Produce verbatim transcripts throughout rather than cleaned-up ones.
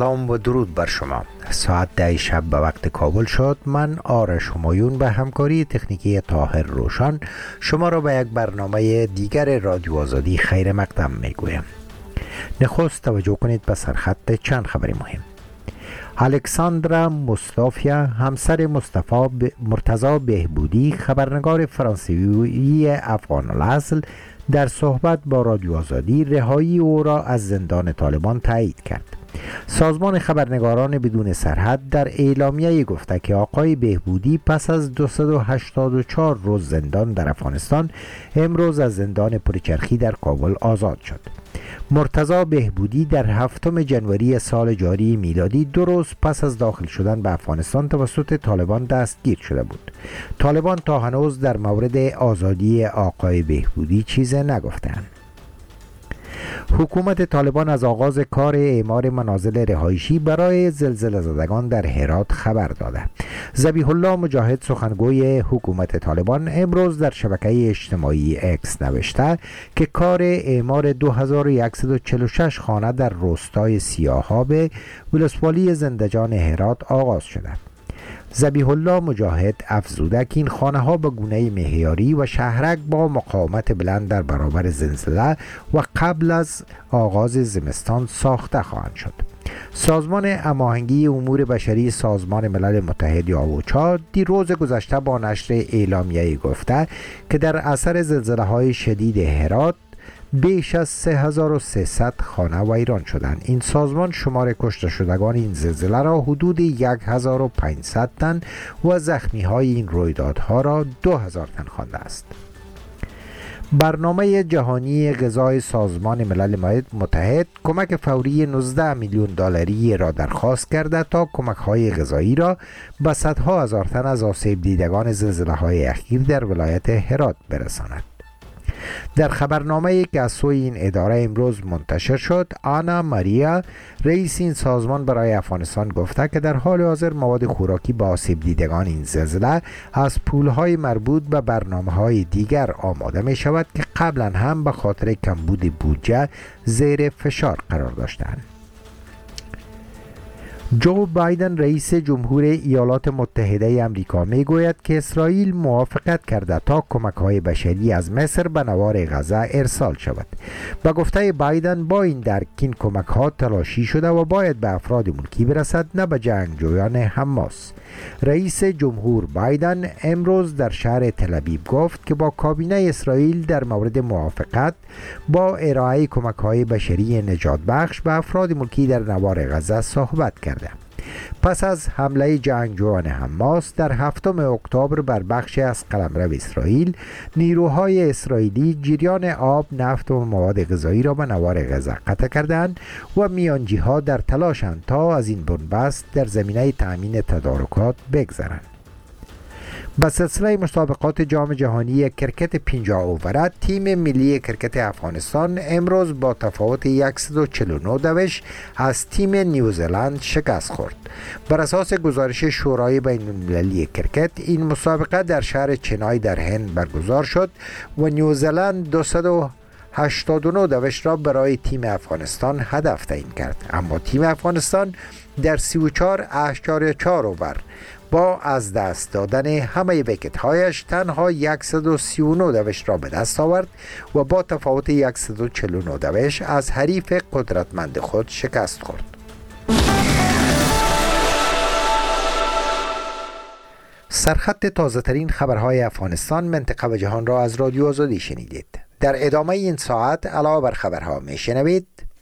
سلام و درود بر شما. ساعت ده شب به وقت کابل شد. من آرش همایون به همکاری تکنیکی طاهر روشن شما را به یک برنامه دیگر رادیو آزادی خیر مقدم می گویم. نخست توجه کنید به سرخط چند خبر مهم. الکساندرا مصطفی همسر مصطفی ب... مرتضی بهبودی خبرنگار فرانسوی افغان الاصل در صحبت با رادیو آزادی رهایی او را از زندان طالبان تایید کرد. سازمان خبرنگاران بدون سرحد در اعلامیه گفته که آقای بهبودی پس از دویست و هشتاد و چهار روز زندان در افغانستان امروز از زندان پرچرخی در کابل آزاد شد. مرتضی بهبودی در هفتم جنوری سال جاری میلادی دو روز پس از داخل شدن به افغانستان توسط طالبان دستگیر شده بود. طالبان تا هنوز در مورد آزادی آقای بهبودی چیزی نگفتند. حکومت طالبان از آغاز کار اعمار منازل رهایشی برای زلزله زدگان در هرات خبر داده. ذبیح الله مجاهد سخنگوی حکومت طالبان امروز در شبکه اجتماعی اکس نوشته که کار اعمار دو هزار و صد و چهل و شش خانه در روستای سیاحاب ولسوالی زندجان هرات آغاز شده. ذبیح الله مجاهد افزوده که این خانه ها به گونه معیاری و شهرک با مقاومت بلند در برابر زلزله و قبل از آغاز زمستان ساخته خواهند شد. سازمان هماهنگی امور بشری سازمان ملل متحد یا اوچا دیروز گذشته با نشر اعلامیه گفته که در اثر زلزله های شدید هرات بیش از سه هزار و سیصد خانه ویران شدند. این سازمان شمار کشته شدگان این زلزله را حدود یک هزار و پانصد تن و زخمی های این رویدادها را دو هزار تن خوانده است. برنامه جهانی غذای سازمان ملل متحد کمک فوری نوزده میلیون دلاری را درخواست کرده تا کمک های غذایی را به صدها هزار تن از آسیب دیدگان زلزله های اخیر در ولایت هرات برساند. در خبرنامه‌ای که از سوی این اداره امروز منتشر شد، آنا ماریا رئیس این سازمان برای افغانستان گفته که در حال حاضر مواد خوراکی به آسیب دیدگان این زلزله از پولهای مربوط به برنامه‌های دیگر آماده می شود که قبلا هم به خاطر کمبود بودجه زیر فشار قرار داشتند. جو بایدن رئیس جمهور ایالات متحده آمریکا می گوید که اسرائیل موافقت کرده تا کمک‌های بشری از مصر به نوار غزه ارسال شود. با گفته بایدن با این درک این کمک‌ها تلاشی شده و باید به افراد ملکی برسد نه به جنگجویان حماس. رئیس جمهور بایدن امروز در شهر تل‌آویو گفت که با کابینه اسرائیل در مورد موافقت با ارائه کمک‌های بشری نجات بخش به افراد ملکی در نوار غزه صحبت کرد. پس از حمله جنگجویان حماس در هفتم اکتبر بر بخشی از قلمرو اسرائیل، نیروهای اسرائیلی جریان آب، نفت و مواد غذایی را به نوار غزه قطع کردند و میانجی‌ها در تلاشند تا از این بنبست در زمینه تأمین تدارکات بگذرند. به سلسله مسابقات جام جهانی کرکت پنجاه اووره تیم ملی کرکت افغانستان امروز با تفاوت صد و چهل و نه دوش از تیم نیوزلند شکست خورد. بر اساس گزارش شورای بین المللی کرکت این مسابقه در شهر چنای در هند برگزار شد و نیوزلند دویست و هشتاد و نه دوش را برای تیم افغانستان هدف تعیین کرد، اما تیم افغانستان در سی و چهار اشاریه چهار اوور با از دست دادن همه ویکت هایش تنها صد و سی و نه دوش را به دست آورد و با تفاوت صد و چهل و نه دوش از حریف قدرتمند خود شکست خورد. سرخط تازه ترین خبرهای افغانستان، منطقه و جهان را از رادیو آزادی شنیدید. در ادامه این ساعت علاوه بر خبرها می شنوید: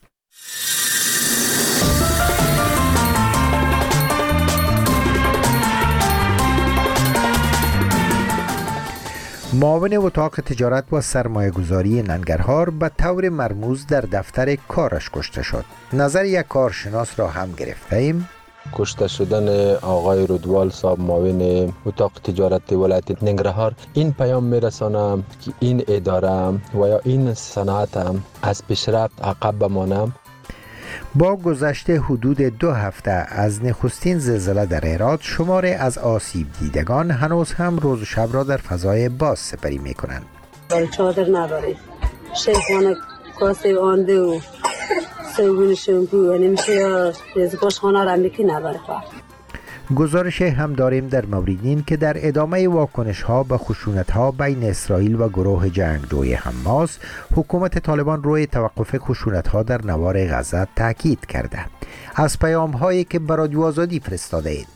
معاون اتاق تجارت و سرمایه گذاری ننگرهار به طور مرموز در دفتر کارش کشته شد. نظر یک کارشناس را هم گرفته ایم. کشته شدن آقای رودوال صاحب معاون اتاق تجارت ولایت ننگرهار این پیام میرسانم که این اداره و یا این صنعت از پیشرفت عقب بمانم. با گذشت حدود دو هفته از نخستین زلزله در هرات، شمار از آسیب دیدگان هنوز هم روز و شب را در فضای باز سپری می کنند. چادر نداریم، شیخانه کاسه آنده و سوگون شمپو و نمیشه ریزگاش خانه را میکی نبره خواه. گزارش هم داریم در مورد این که در ادامه واکنش ها به خشونت ها بین اسرائیل و گروه جنگجوی حماس، حکومت طالبان روی توقف خشونت ها در نوار غزه تاکید کرده. از پیام هایی که به رادیو آزادی فرستاده اید: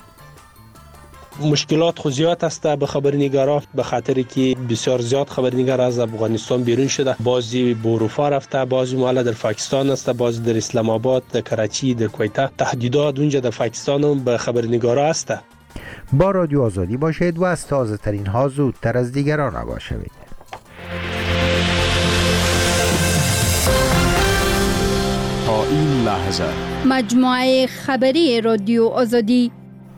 مشکلات خو زیاد است به خبرنگارا، به خاطر که بسیار زیاد خبرنگار از افغانستان بیرون شده، بعضی به اروپا رفته، بعضی مال در پاکستان است، بعضی در اسلام آباد، در کراچی، در کویته. تهدیدات اونجا در پاکستان هم به خبرنگارا است. با رادیو آزادی باشید و از تازه ترین ها زودتر از دیگران آگاه شوید. تا این لحظه مجموعه خبری رادیو آزادی.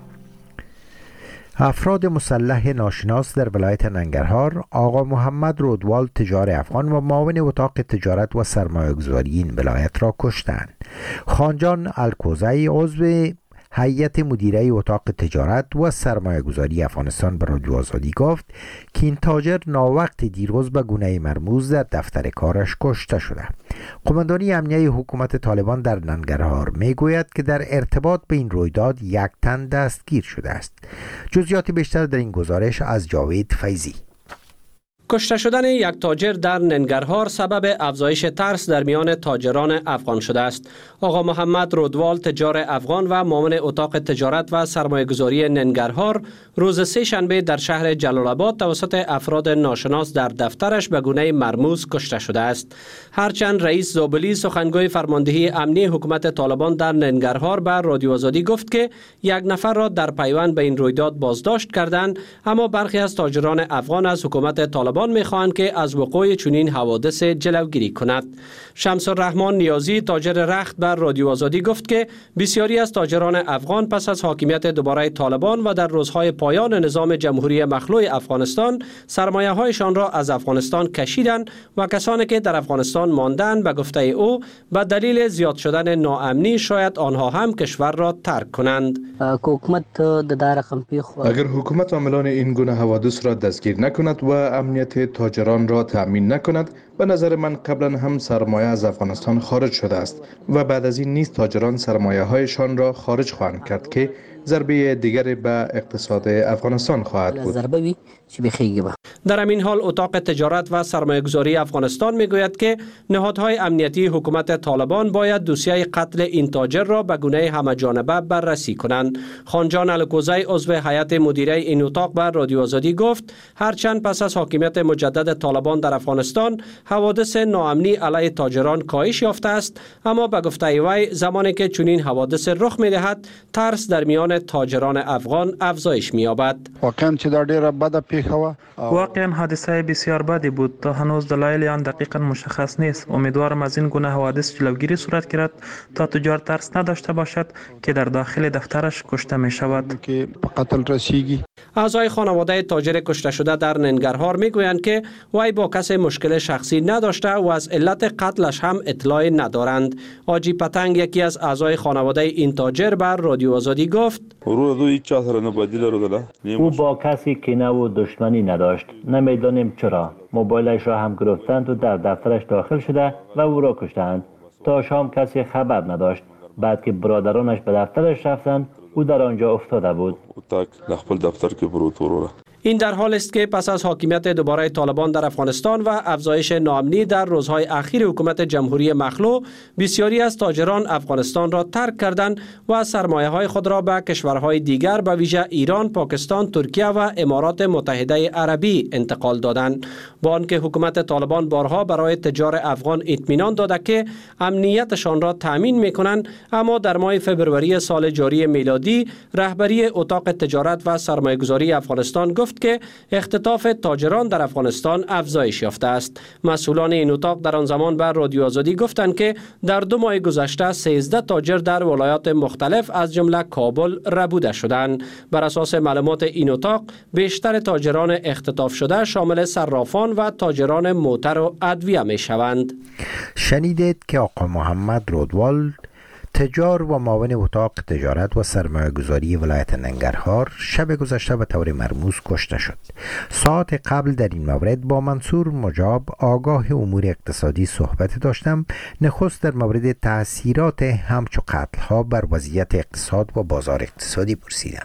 افراد مسلح ناشناس در ولایت ننگرهار آقا محمد رودوال تجار افغان و معاون اتاق تجارت و سرمایه‌گذاری این ولایت را کشتند. خانجان الکوزی عضو هیئت مدیره اتاق تجارت و سرمایه‌گذاری افغانستان به رادیو آزادی گفت که این تاجر ناوقت دیروز به گونه مرموز در دفتر کارش کشته شده. قماندانی امنیه حکومت طالبان در ننگرهار میگوید که در ارتباط به این رویداد یک تن دستگیر شده است. جزئیات بیشتر در این گزارش از جاوید فیضی. کشته شدن یک تاجر در ننگرهار سبب افزایش ترس در میان تاجران افغان شده است. آقا محمد رودوال تجار افغان و معاون اتاق تجارت و سرمایه‌گذاری ننگرهار روز سه شنبه در شهر جلال آباد توسط افراد ناشناس در دفترش به گونه مرموز کشته شده است. هرچند رئیس زابلی سخنگوی فرماندهی امنی حکومت طالبان در ننگرهار به رادیو آزادی گفت که یک نفر را در پیوند به این رویداد بازداشت کردند، اما برخی از تاجران افغان از حکومت طالبان میخواهند که از وقوع چنین حوادث جلوگیری کند. شمس الرحمن نیازی تاجر رخت بر رادیو آزادی گفت که بسیاری از تاجران افغان پس از حاکمیت دوباره طالبان و در روزهای پایان نظام جمهوری مخلوع افغانستان سرمایه هایشان را از افغانستان کشیدند و کسانی که در افغانستان ماندند به گفته او به دلیل زیاد شدن ناامنی شاید آنها هم کشور را ترک کنند. اگر حکومت عاملان این گونه حوادث را دستگیر نکند و امنیت تاجران را تأمین نکند، به نظر من قبلا هم سرمایه از افغانستان خارج شده است و بعد از این نیز تاجران سرمایه هایشان را خارج خواهند کرد که ضربه دیگری به اقتصاد افغانستان خواهد بود. در همین حال اتاق تجارت و سرمایه‌گذاری افغانستان میگوید که نهادهای امنیتی حکومت طالبان باید دوسیه قتل این تاجر را به گونه همه‌جانبه بررسی کنند. خانجان الکوزی عضو هیئت مدیره این اتاق به رادیو آزادی گفت هرچند پس از حاکمیت مجدد طالبان در افغانستان حوادث ناامنی علیه تاجران کاهش یافته است، اما به گفته وی زمانی که چنین حوادث رخ می‌دهد ترس در میان تاجران افغان افزایش می‌یابد. واقعا چې دا ډیره بده پیښه و. واقعا حادثه بسیار بدی بود. تا هنوز دلایل آن دقیقا مشخص نیست. امیدوارم از این گونه حوادث جلوگیری صورت گیرد تا تجار ترس نداشته باشد که در داخل دفترش کشته می شود. که به قتل رسیږي. اعضای خانواده تاجر کشته شده در ننگرهار میگویند که وی با کسی مشکل شخصی نداشته و از علت قتلش هم اطلاع ندارند. آجی پتنگ یکی از اعضای خانواده این تاجر بر رادیو آزادی گفت او با کسی کینه و دشمنی نداشت. نمیدانیم چرا. موبایلش را هم گرفتند و در دفترش داخل شده و او را کشتند. تا شام کسی خبر نداشت. بعد که برادرانش به دفترش رفتند او در آنجا افتاده بود. این در حال است که پس از حاکمیت دوباره طالبان در افغانستان و افزایش ناامنی در روزهای اخیر حکومت جمهوری مخلوع بسیاری از تاجران افغانستان را ترک کردند و سرمایه های خود را به کشورهای دیگر به ویژه ایران، پاکستان، ترکیه و امارات متحده عربی انتقال دادند. با آنکه حکومت طالبان بارها برای تجار افغان اطمینان داده که امنیتشان را تامین می‌کنند، اما در ماه فوریه سال جاری میلادی رهبری اتاق تجارت و سرمایه‌گذاری افغانستان گفت که اختطاف تاجران در افغانستان افزایش یافته است. مسئولان این اتاق در آن زمان بر رادیو آزادی گفتند که در دو ماه گذشته سیزده تاجر در ولایات مختلف از جمله کابل ربوده شدند. بر اساس معلومات این اتاق بیشتر تاجران اختطاف شده شامل صرافان و تاجران موتر و ادویه می شوند. شنیدید که آقا محمد رودوال تجار و معاون اتاق تجارت و سرمایه‌گذاری ولایت ننگرهار شب گذشته به طور مرموز کشته شد. ساعت قبل در این مورد با منصور مجاب آگاه امور اقتصادی صحبت داشتم. نخست در مورد تأثیرات همچو قتل‌ها بر وضعیت اقتصاد و بازار اقتصادی پرسیدم.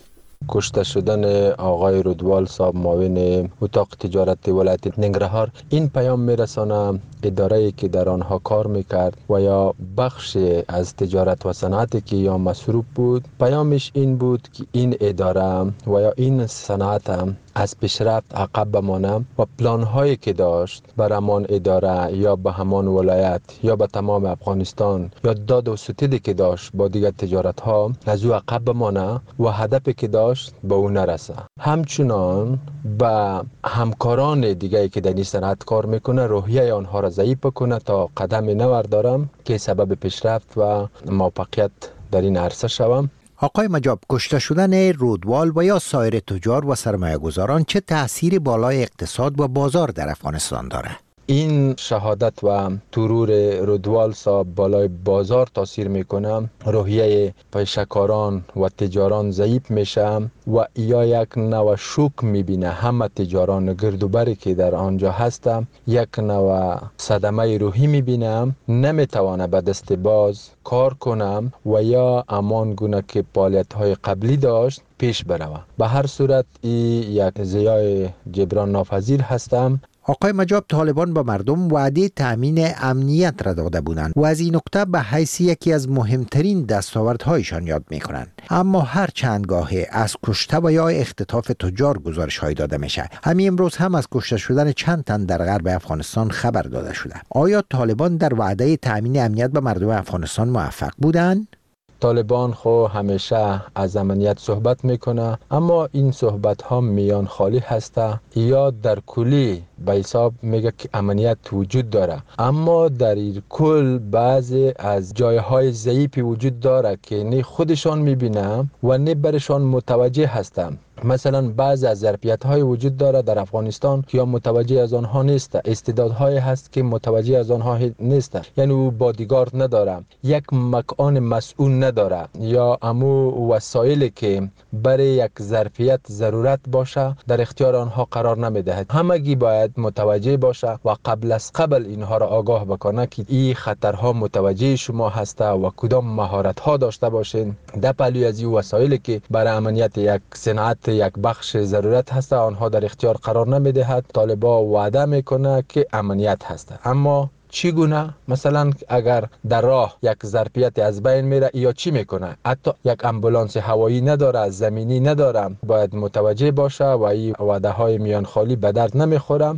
کشته شدن آقای رودوال صاحب معاون اتاق تجارت ولایت ننگرهار این پیام میرسانه اداره‌ای که در آنها کار میکرد و یا بخش از تجارت و صنعتی که یا مصروف بود، پیامش این بود که این اداره و یا این صنعت از پیشرفت عقب بمانه و پلان‌هایی که داشت بر همان اداره یا به همان ولایت یا به تمام افغانستان یا داد و ستیدی که داشت با دیگر تجارت‌ها از او عقب بمانه و هدفی که داشت به او نرسه. همچنان به همکاران دیگری که در این صنعت کار میکنه روحیه آنها را ضعیف کنه تا قدم نو بردارم که سبب پیشرفت و موفقیت در این عرصه شوم. آقای مجاب، کشته شدن رودوال و یا سایر تجار و سرمایه گذاران چه تأثیری بالای اقتصاد و بازار در افغانستان داره؟ این شهادت و ترور رودوال صاحب بالای بازار تاثیر میکنه، روحیه پیشکاران و تجاران ضعیف میشه و یا یک نوع شوک میبینه. همه تجاران گردوبری که در آنجا هستن یک نوع صدمه روحی میبینه، نمیتوانه به دست باز کار کنم و یا امان گونه که فعالیت های قبلی داشت پیش بروه. به هر صورت این یک زیای جبران ناپذیر هستم. آقای مجاب، طالبان به مردم وعده تأمین امنیت را داده بودند و از این نکته به حیث یکی از مهمترین دستاوردهایشان یاد میکنند. اما هر چند گاهی از کشته و یا اختطاف تجار گزارش های داده میشه. همین امروز هم از کشته شدن چند تن در غرب افغانستان خبر داده شده. آیا طالبان در وعده تأمین امنیت به مردم افغانستان موفق بودند؟ طالبان خو همیشه از امنیت صحبت میکنه، اما این صحبت ها میان خالی هسته یا در کلی به حساب میگه که امنیت وجود داره، اما در این کل بعضی از جایهای ضعیفی وجود داره که نه خودشان میبینه و نه برشان متوجه هستن. مثلا بعضی از ظرفیت‌های وجود داره در افغانستان که یا متوجه از آنها نیست، استعدادهای هست که متوجه از آنها نیست، یعنی او بادیگارد نداره، یک مکان مسئول نداره یا امو وسایلی که برای یک ظرفیت ضرورت باشه در اختیار آنها قرار نمیده. همگی باید متوجه باشه و قبل از قبل اینها را آگاه بکنه که این خطرها متوجه شما هسته و کدام مهارت‌ها داشته باشین در پهلوی از این وسایلی که برای امنیت یک صنعت یک بخش ضرورت هست آنها در اختیار قرار نمیدهد. طالبا وعده میکنه که امنیت هست، اما چگونه؟ مثلا اگر در راه یک ظرفیت از بین میره یا چی میکنه؟ حتی یک امبولانس هوایی نداره، زمینی نداره. باید متوجه باشه و این وعده های میان خالی به درد نمیخوره.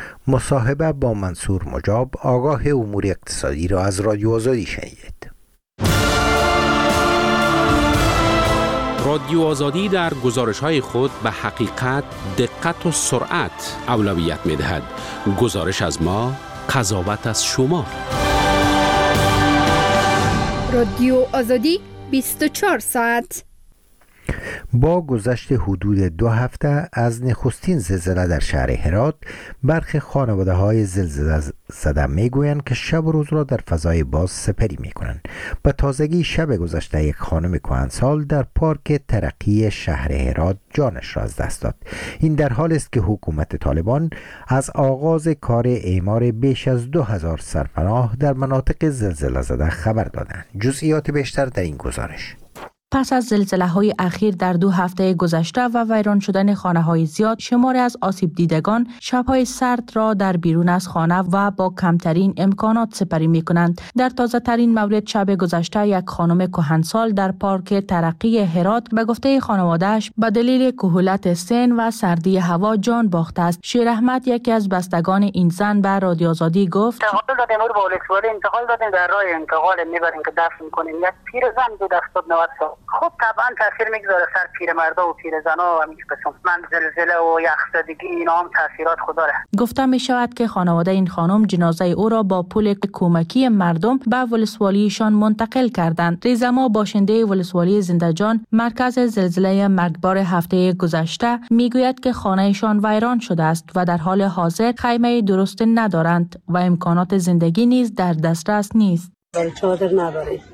مصاحبه با منصور مجاب، آگاه امور اقتصادی را از رادیو آزادی شنیدید. رادیو آزادی در گزارش‌های خود به حقیقت، دقت و سرعت اولویت می‌دهد. گزارش از ما، قضاوت از شما. رادیو آزادی بیست و چهار ساعت. با گذشت حدود دو هفته از نخستین زلزله در شهر هرات، برخی خانواده های زلزله زده می گویند که شب و روز را در فضای باز سپری می کنند. به تازگی شب گذشته یک خانم کهنسال در پارک ترقی شهر هرات جانش را از دست داد. این در حال است که حکومت طالبان از آغاز کار اعمار بیش از دو هزار سرپناه در مناطق زلزله زده خبر دادند. جزئیات بیشتر در این گزارش. پس از زلزله‌های اخیر در دو هفته گذشته و ویران شدن خانه‌های زیاد، شماری از آسیب دیدگان شب‌های سرد را در بیرون از خانه و با کمترین امکانات سپری می‌کنند. در تازه‌ترین مورد شب گذشته یک خانم کهنسال در پارک ترقی هرات به گفته خانواده‌اش به دلیل کهولت سن و سردی هوا جان باخته است. شیر احمد، یکی از بستگان این زن، به رادیو آزادی گفت: انتقال دادیم رو به ولسوالی انتقال دادیم، در راه انتقال میبریم که دفن کنیم. یک پیرزن بود هفتاد نود سال. خب طبعا تاثیر میگذاره سر پیرمردا و پیرزنا و همین قسم. من زلزله و یخزدگی اینا هم تاثیرات خود داره. گفته می شود که خانواده این خانم جنازه او را با پول کمکی مردم به ولسوالیشان منتقل کردند. ریزما، باشنده ولسوالی زنده‌جان، مرکز زلزله مرگبار هفته گذشته، میگوید که خانهشان ویران شده است و در حال حاضر خیمه درست ندارند و امکانات زندگی نیز در دسترس نیست. چادر نداریم،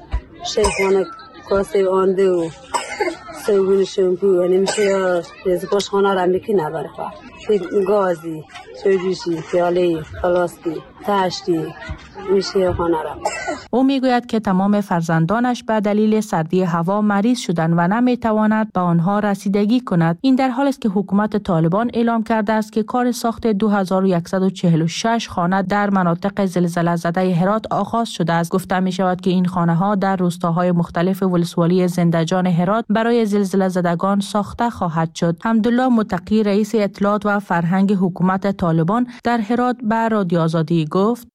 شیخانه کاسه آنده و صابون شامپو و نمیشه یا ریزپاش خانه را میکی نبره خواه گازی سوجوشی پیاله پلاستی تشتی میشه خانه را. او میگوید که تمام فرزندانش به دلیل سردی هوا مریض شدند و نمیتواند به آنها رسیدگی کند. این در حالی است که حکومت طالبان اعلام کرده است که کار ساخت دو هزار و صد و چهل و شش خانه در مناطق زلزله زده هرات آغاز شده است. گفته می شود که این خانه ها در روستاهای مختلف ولسوالی زندجان هرات برای زلزله زدگان ساخته خواهد شد. حمدالله متقی رئیس اطلاعات و فرهنگ حکومت طالبان در هرات به رادیو آزادی گفت: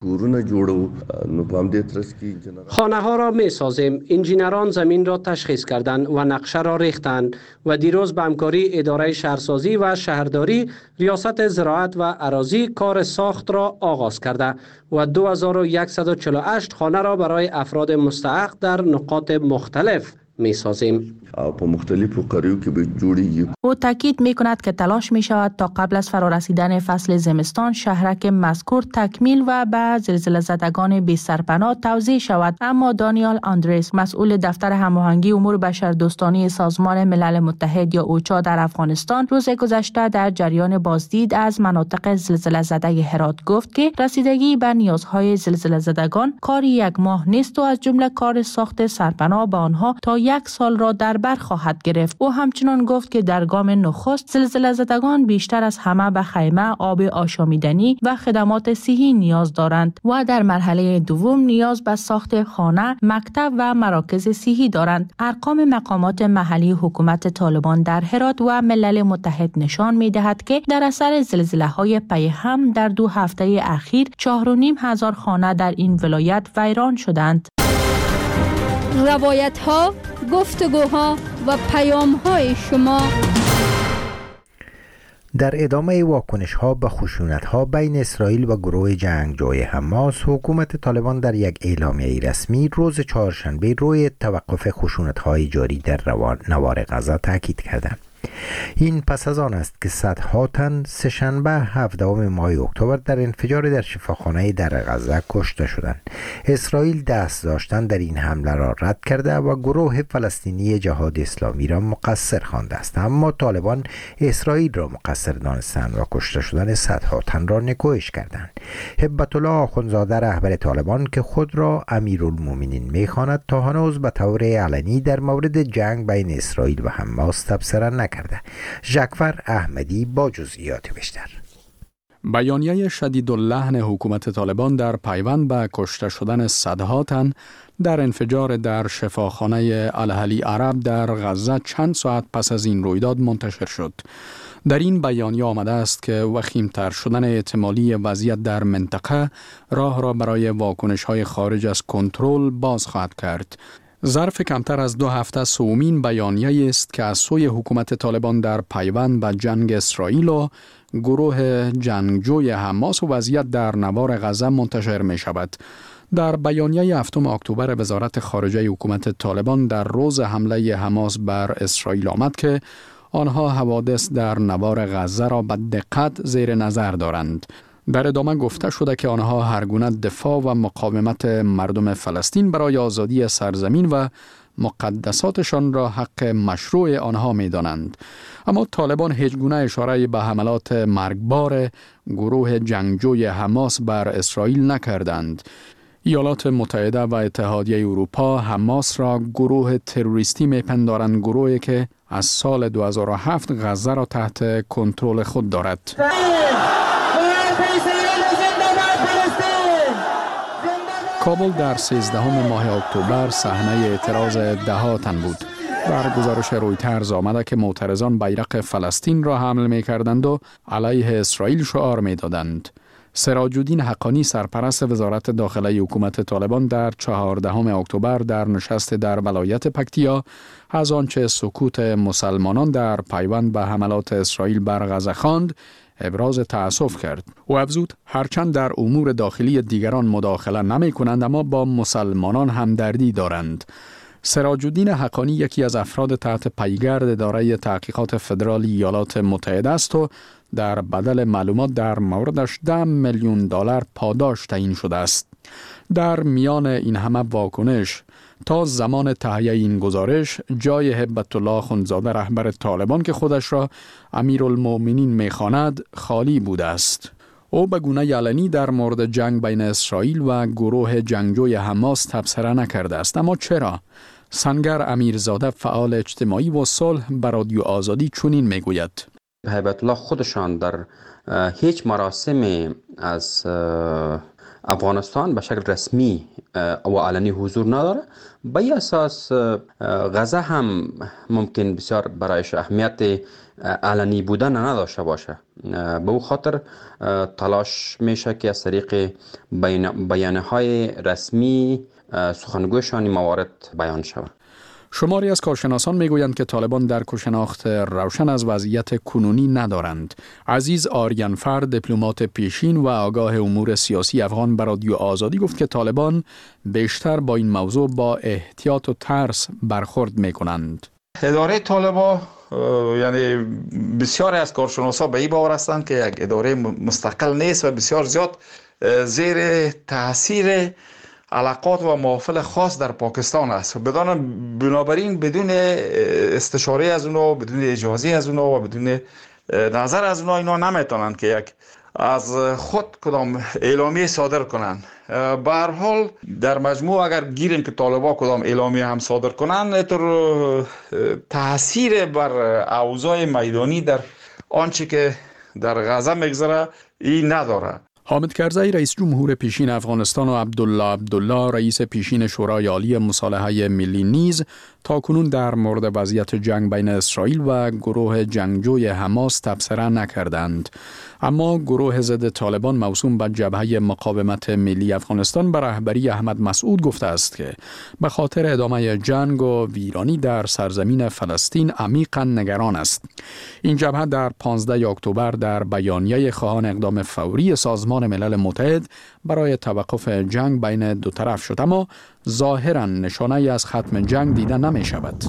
خانه ها را می سازیم. انجینران زمین را تشخیص کردند و نقشه را ریختند و دیروز به همکاری اداره شهرسازی و شهرداری ریاست زراعت و اراضی کار ساخت را آغاز کرده و دو هزار و صد و چهل و هشت خانه را برای افراد مستحق در نقاط مختلف می سازیم. او تاکید می کند که تلاش می شود تا قبل از فرارسیدن فصل زمستان شهرک مذکور تکمیل و به زلزله زدگان بی سرپناه توزیع شود. اما دانیال آندرس، مسئول دفتر هماهنگی امور بشردوستانه سازمان ملل متحد یا اوچا در افغانستان، روز گذشته در جریان بازدید از مناطق زلزله زده هرات گفت که رسیدگی به نیازهای زلزله زدگان کاری یک ماه نیست و از جمله کار ساخت سرپناه به آنها تا یک سال را در بر خواهد گرفت. او همچنان گفت که در گام نخست زلزله زدگان بیشتر از همه به خیمه، آب آشامیدنی و خدمات صحی نیاز دارند و در مرحله دوم نیاز به ساخت خانه، مکتب و مراکز صحی دارند. ارقام مقامات محلی حکومت طالبان در هرات و ملل متحد نشان می‌دهد که در اثر زلزله‌های پی هم در دو هفته اخیر چهار و نیم هزار خانه در این ولایت ویران شدند. روایت ها، گفتگوها و پیام های شما. در ادامه واکنش ها به خشونت ها بین اسرائیل و گروه جنگجوی حماس، حکومت طالبان در یک اعلامیه رسمی روز چهارشنبه روی توقف خشونت های جاری در نوار غزه تاکید کردند. این پس از آن است که صدها تن سه‌شنبه هفدهم ماه اکتبر در انفجار در شفاخانه در غزه کشته شدند. اسرائیل دست داشتن در این حمله را رد کرده و گروه فلسطینی جهاد اسلامی را مقصر خوانده است، اما طالبان اسرائیل را مقصر دانستند و کشته شدن صدها تن را نکوهش کردند. هبت الله آخوندزاده رهبر طالبان که خود را امیرالمومنین می‌خواند تا هنوز به طور علنی در مورد جنگ بین اسرائیل و حماس تبصره نکرده. ژکفر احمدی با جزئیات بیشتر. بیانیه شدیداللحن حکومت طالبان در پیوند به کشته شدن صدها تن در انفجار در شفاخانه الاهلی عرب در غزه چند ساعت پس از این رویداد منتشر شد. در این بیانیه آمده است که وخیم‌تر شدن احتمالی وضعیت در منطقه راه را برای واکنش‌های خارج از کنترل باز خواهد کرد. ظرف کمتر از دو هفته سومین بیانیه است که از سوی حکومت طالبان در پیوند به جنگ اسرائیل و گروه جنگجوی حماس و وضعیت در نوار غزه منتشر می شود. در بیانیه هفتم اکتبر وزارت خارجه حکومت طالبان در روز حمله حماس بر اسرائیل آمد که آنها حوادث در نوار غزه را به دقت زیر نظر دارند. در ادامه گفته شده که آنها هرگونه دفاع و مقاومت مردم فلسطین برای آزادی سرزمین و مقدساتشان را حق مشروع آنها می دانند. اما طالبان هیچ گونه اشاره به حملات مرگبار گروه جنگجوی حماس بر اسرائیل نکردند. ایالات متحده و اتحادیه اروپا حماس را گروه تروریستی می پندارند، گروهی که از سال دو هزار و هفت غزه را تحت کنترل خود دارد. کابل در سیزدهم ماه اکتبر صحنه اعتراض ده تن بود. در گزارش رویترز آمده که معترضان بیرق فلسطین را حمل می کردند و علیه اسرائیل شعار می دادند. سراج الدین حقانی سرپرست وزارت داخلی حکومت طالبان در چهاردهم اکتبر در نشست در ولایت پکتیا از آنچه سکوت مسلمانان در پیوند به حملات اسرائیل بر غزه خواند ابراز تأسف کرد. او افزود هرچند در امور داخلی دیگران مداخله نمی کنند اما با مسلمانان همدردی دارند. سراج الدین حقانی یکی از افراد تحت پیگرد اداره تحقیقات فدرال ایالات متحده است و در بدل معلومات در موردش ده میلیون دلار پاداش تعیین شده است. در میان این همه واکنش، تا زمان تهیه این گزارش جای هبت الله خونزاده رهبر طالبان که خودش را امیرالمؤمنین می‌خواند خالی بوده است. او به گونه علنی در مورد جنگ بین اسرائیل و گروه جنگجوی حماس تبصره نکرده است. اما چرا؟ سنگر امیرزاده فعال اجتماعی و صلح به رادیو آزادی چنین میگوید: هیبت الله خودشان در هیچ مراسم از افغانستان به شکل رسمی و علنی حضور نداره. به این اساس غزه هم ممکن بسیار برایش اهمیت علنی بودن نداشته باشه. به او خاطر تلاش میشه که از طریق بیانیه‌های رسمی سخنگویشان موارد بیان شود. شماری از کارشناسان میگویند که طالبان درک و شناخت روشن از وضعیت کنونی ندارند. عزیز آریانفر، دیپلمات پیشین و آگاه امور سیاسی افغان، به رادیو آزادی گفت که طالبان بیشتر با این موضوع با احتیاط و ترس برخورد میکنند. اداره طالبان یعنی بسیاری از کارشناسان به این باور هستند که یک اداره مستقل نیست و بسیار زیاد زیر تاثیر علاقات و محافل خاص در پاکستان است. بدان بنابراین بدون استشاره از اونا، بدون اجازه از اونا و بدون نظر از اونا اینا نمیتونن که یک از خود کدام اعلامیه صادر کنن. به هر حال در مجموع اگر گیریم که طالبان کدام اعلامیه هم صادر کنن، اینطور تاثیر بر اوضاع میدانی در آنچه که در غزه میگذره این نداره. حامد کرزی رئیس جمهور پیشین افغانستان و عبدالله عبدالله رئیس پیشین شورای عالی مصالحه ملی نیز تاکنون در مورد وضعیت جنگ بین اسرائیل و گروه جنگجوی حماس تبصره نکردند. اما گروه ضد طالبان موسوم به جبهه مقاومت ملی افغانستان به رهبری احمد مسعود گفته است که به خاطر ادامه جنگ و ویرانی در سرزمین فلسطین عمیقاً نگران است. این جبهه در پانزده اکتبر در بیانیه خواهان اقدام فوری سازمان ملل متحد برای توقف جنگ بین دو طرف شد، اما ظاهراً نشانه‌ای از ختم جنگ دیده نمی شود.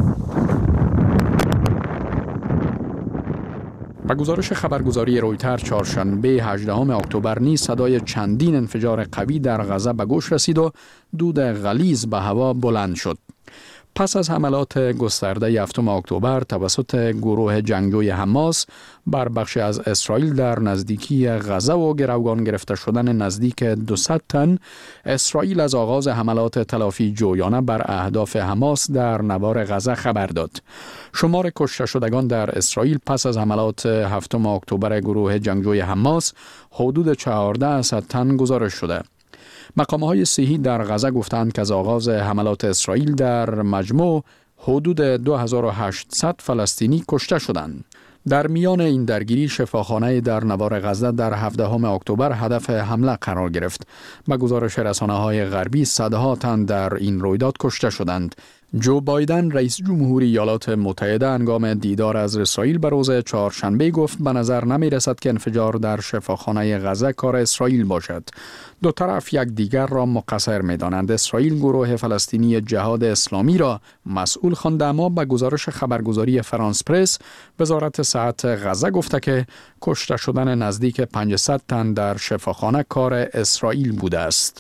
با گزارش خبرگزاری رویتر چهارشنبه هجدهم اکتبر نیز صدای چندین انفجار قوی در غزه به گوش رسید و دود غلیظ به هوا بلند شد. پس از حملات گسترده هفتم اکتبر توسط گروه جنگجوی حماس بر بخش از اسرائیل در نزدیکی غزه و گروگان گرفته شدن نزدیک دویست تن، اسرائیل از آغاز حملات تلافی جویانه بر اهداف حماس در نوار غزه خبر داد. شمار کشته شدگان در اسرائیل پس از حملات هفتم اکتبر گروه جنگجوی حماس حدود چهارده صد تن گزارش شده. مقام‌های صحی در غزه گفتند که از آغاز حملات اسرائیل در مجموع حدود دو هزار و هشتصد فلسطینی کشته شدند. در میان این درگیری شفاخانه در نوار غزه در هفدهم اکتبر هدف حمله قرار گرفت. به گزارش رسانه‌های غربی صدها تن در این رویداد کشته شدند. جو بایدن رئیس جمهوری ایالات متحده هنگام دیدار از اسرائیل به روز چهارشنبه گفت به نظر نمی رسد که انفجار در شفاخانه غزه کار اسرائیل باشد. دو طرف یک دیگر را مقصر می دانند. اسرائیل گروه فلسطینی جهاد اسلامی را مسئول خوانده، اما به گزارش خبرگزاری فرانس پرس وزارت صحت غزه گفته که کشته شدن نزدیک پانصد تن در شفاخانه کار اسرائیل بوده است.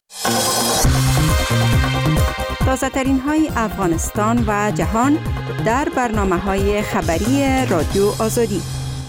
تازه ترین های افغانستان و جهان در برنامه های خبری رادیو آزادی.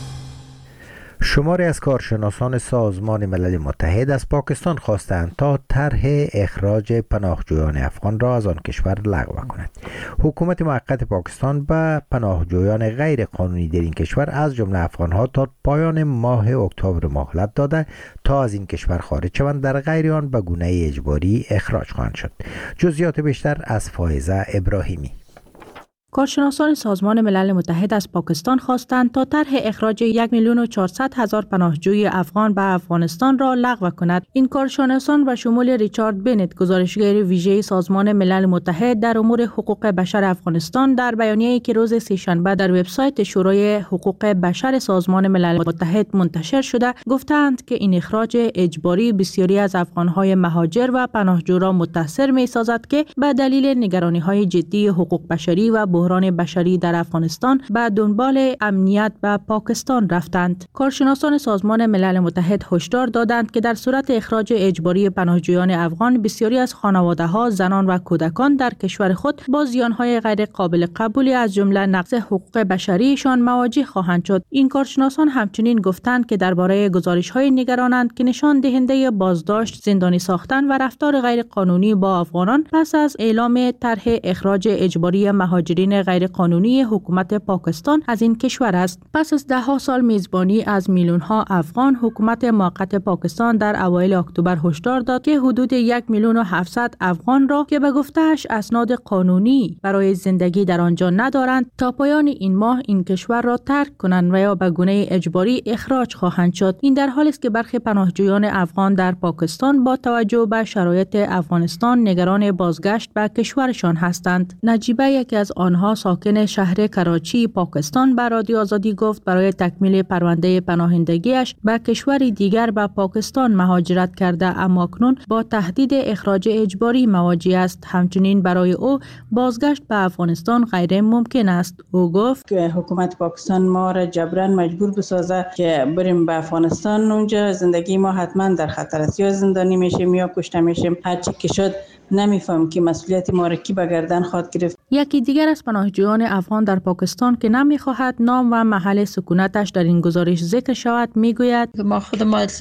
شماری از کارشناسان سازمان ملل متحد از پاکستان خواستند تا طرح اخراج پناهجویان افغان را از آن کشور لغو کند. حکومت موقت پاکستان به پناهجویان غیر قانونی در این کشور از جمله افغانها تا پایان ماه اکتبر مهلت داده تا از این کشور خارج شوند، در غیر آن به گونه اجباری اخراج خواهند شد. جزئیات بیشتر از فائزه ابراهیمی. کارشناسان سازمان ملل متحد از پاکستان خواستند تا طرح اخراج یک میلیون و چهارصد هزار پناهجوی افغان به افغانستان را لغو کند. این کارشناسان به شمول ریچارد بنت، گزارشگر ویژه سازمان ملل متحد در امور حقوق بشر افغانستان، در بیانیه‌ای که روز سه‌شنبه در وبسایت شورای حقوق بشر سازمان ملل متحد منتشر شده، گفتند که این اخراج اجباری بسیاری از افغان‌های مهاجر و پناهجو را متاثر می‌سازد که به دلیل نگرانی‌های جدی حقوق بشری و بحران بشری در افغانستان به دنبال امنیت به پاکستان رفتند. کارشناسان سازمان ملل متحد هشدار دادند که در صورت اخراج اجباری پناهجویان افغان بسیاری از خانواده‌ها، زنان و کودکان در کشور خود با زیان‌های غیر قابل قبولی از جمله نقض حقوق بشریشان مواجه خواهند شد. این کارشناسان همچنین گفتند که درباره گزارش‌های نگرانند که نشان دهنده بازداشت، زندانی ساختن و رفتار غیر قانونی با افغانان پس از اعلام طرح اخراج اجباری مهاجرین غیر قانونی حکومت پاکستان از این کشور است. پس از ده ها سال میزبانی از میلیون‌ها افغان، حکومت موقت پاکستان در اوایل اکتبر هشدار داد که حدود یک میلیون و هفتصد افغان را که به گفته‌اش اسناد قانونی برای زندگی در آنجا ندارند تا پایان این ماه این کشور را ترک کنند و یا به گونه اجباری اخراج خواهند شد. این در حالی است که برخی پناهجویان افغان در پاکستان با توجه به شرایط افغانستان نگران بازگشت به کشورشان هستند. نجیبه یکی از آنها ساکن شهر کراچی پاکستان به رادیو آزادی گفت برای تکمیل پرونده پناهندگیش به کشوری دیگر به پاکستان مهاجرت کرده اما اکنون با تهدید اخراج اجباری مواجه است. همچنین برای او بازگشت به افغانستان غیر ممکن است. او گفت که حکومت پاکستان ما را جبران مجبور بسازه که بریم به افغانستان، اونجا زندگی ما حتما در خطر است، یا زندانی میشیم یا کشته میشیم. هر چی که شد نمیفهم که مسئولیت ما را کی به گردن خواهد گرفت. یکی دیگر از پناهجویان افغان در پاکستان که نمیخواهد نام و محل سکونتش در این گزارش ذکر شود میگوید ما خود ما از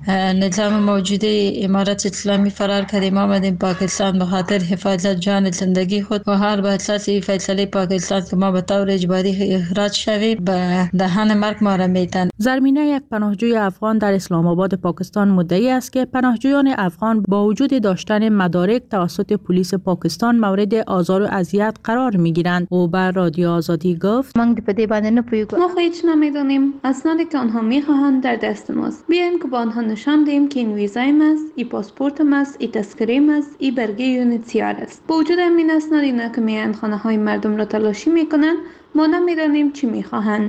نظام موجود امارت اسلامی فرار کردیم، آمدیم پاکستان به خاطر حفاظت جان زندگی خود و هر به اساس فیصله پاکستان که ما به طور اجباری اخراج شویم به دهن مرگ ما را میتن. زرمینه یک پناهجوی افغان در اسلام آباد پاکستان مدعی است که پناهجویان افغان با وجود داشتن مدارک توسط پلیس پاکستان مورد آزار و اذیت قرار میگیرند. او بر رادیو آزادی گفت ما خود هیچ نمیدانیم، اسنادی که آنها میخواهند در دست ماست. بیایم که با آنها نشان دهیم که این ویزایم است، این پاسپورتم است، این تذکره‌ام است، این برگه یونیسیار است. با وجود همین اسناد اینا که میاند خانه های مردم را تلاشی میکنند، ما نمیدانیم چی میخواهند.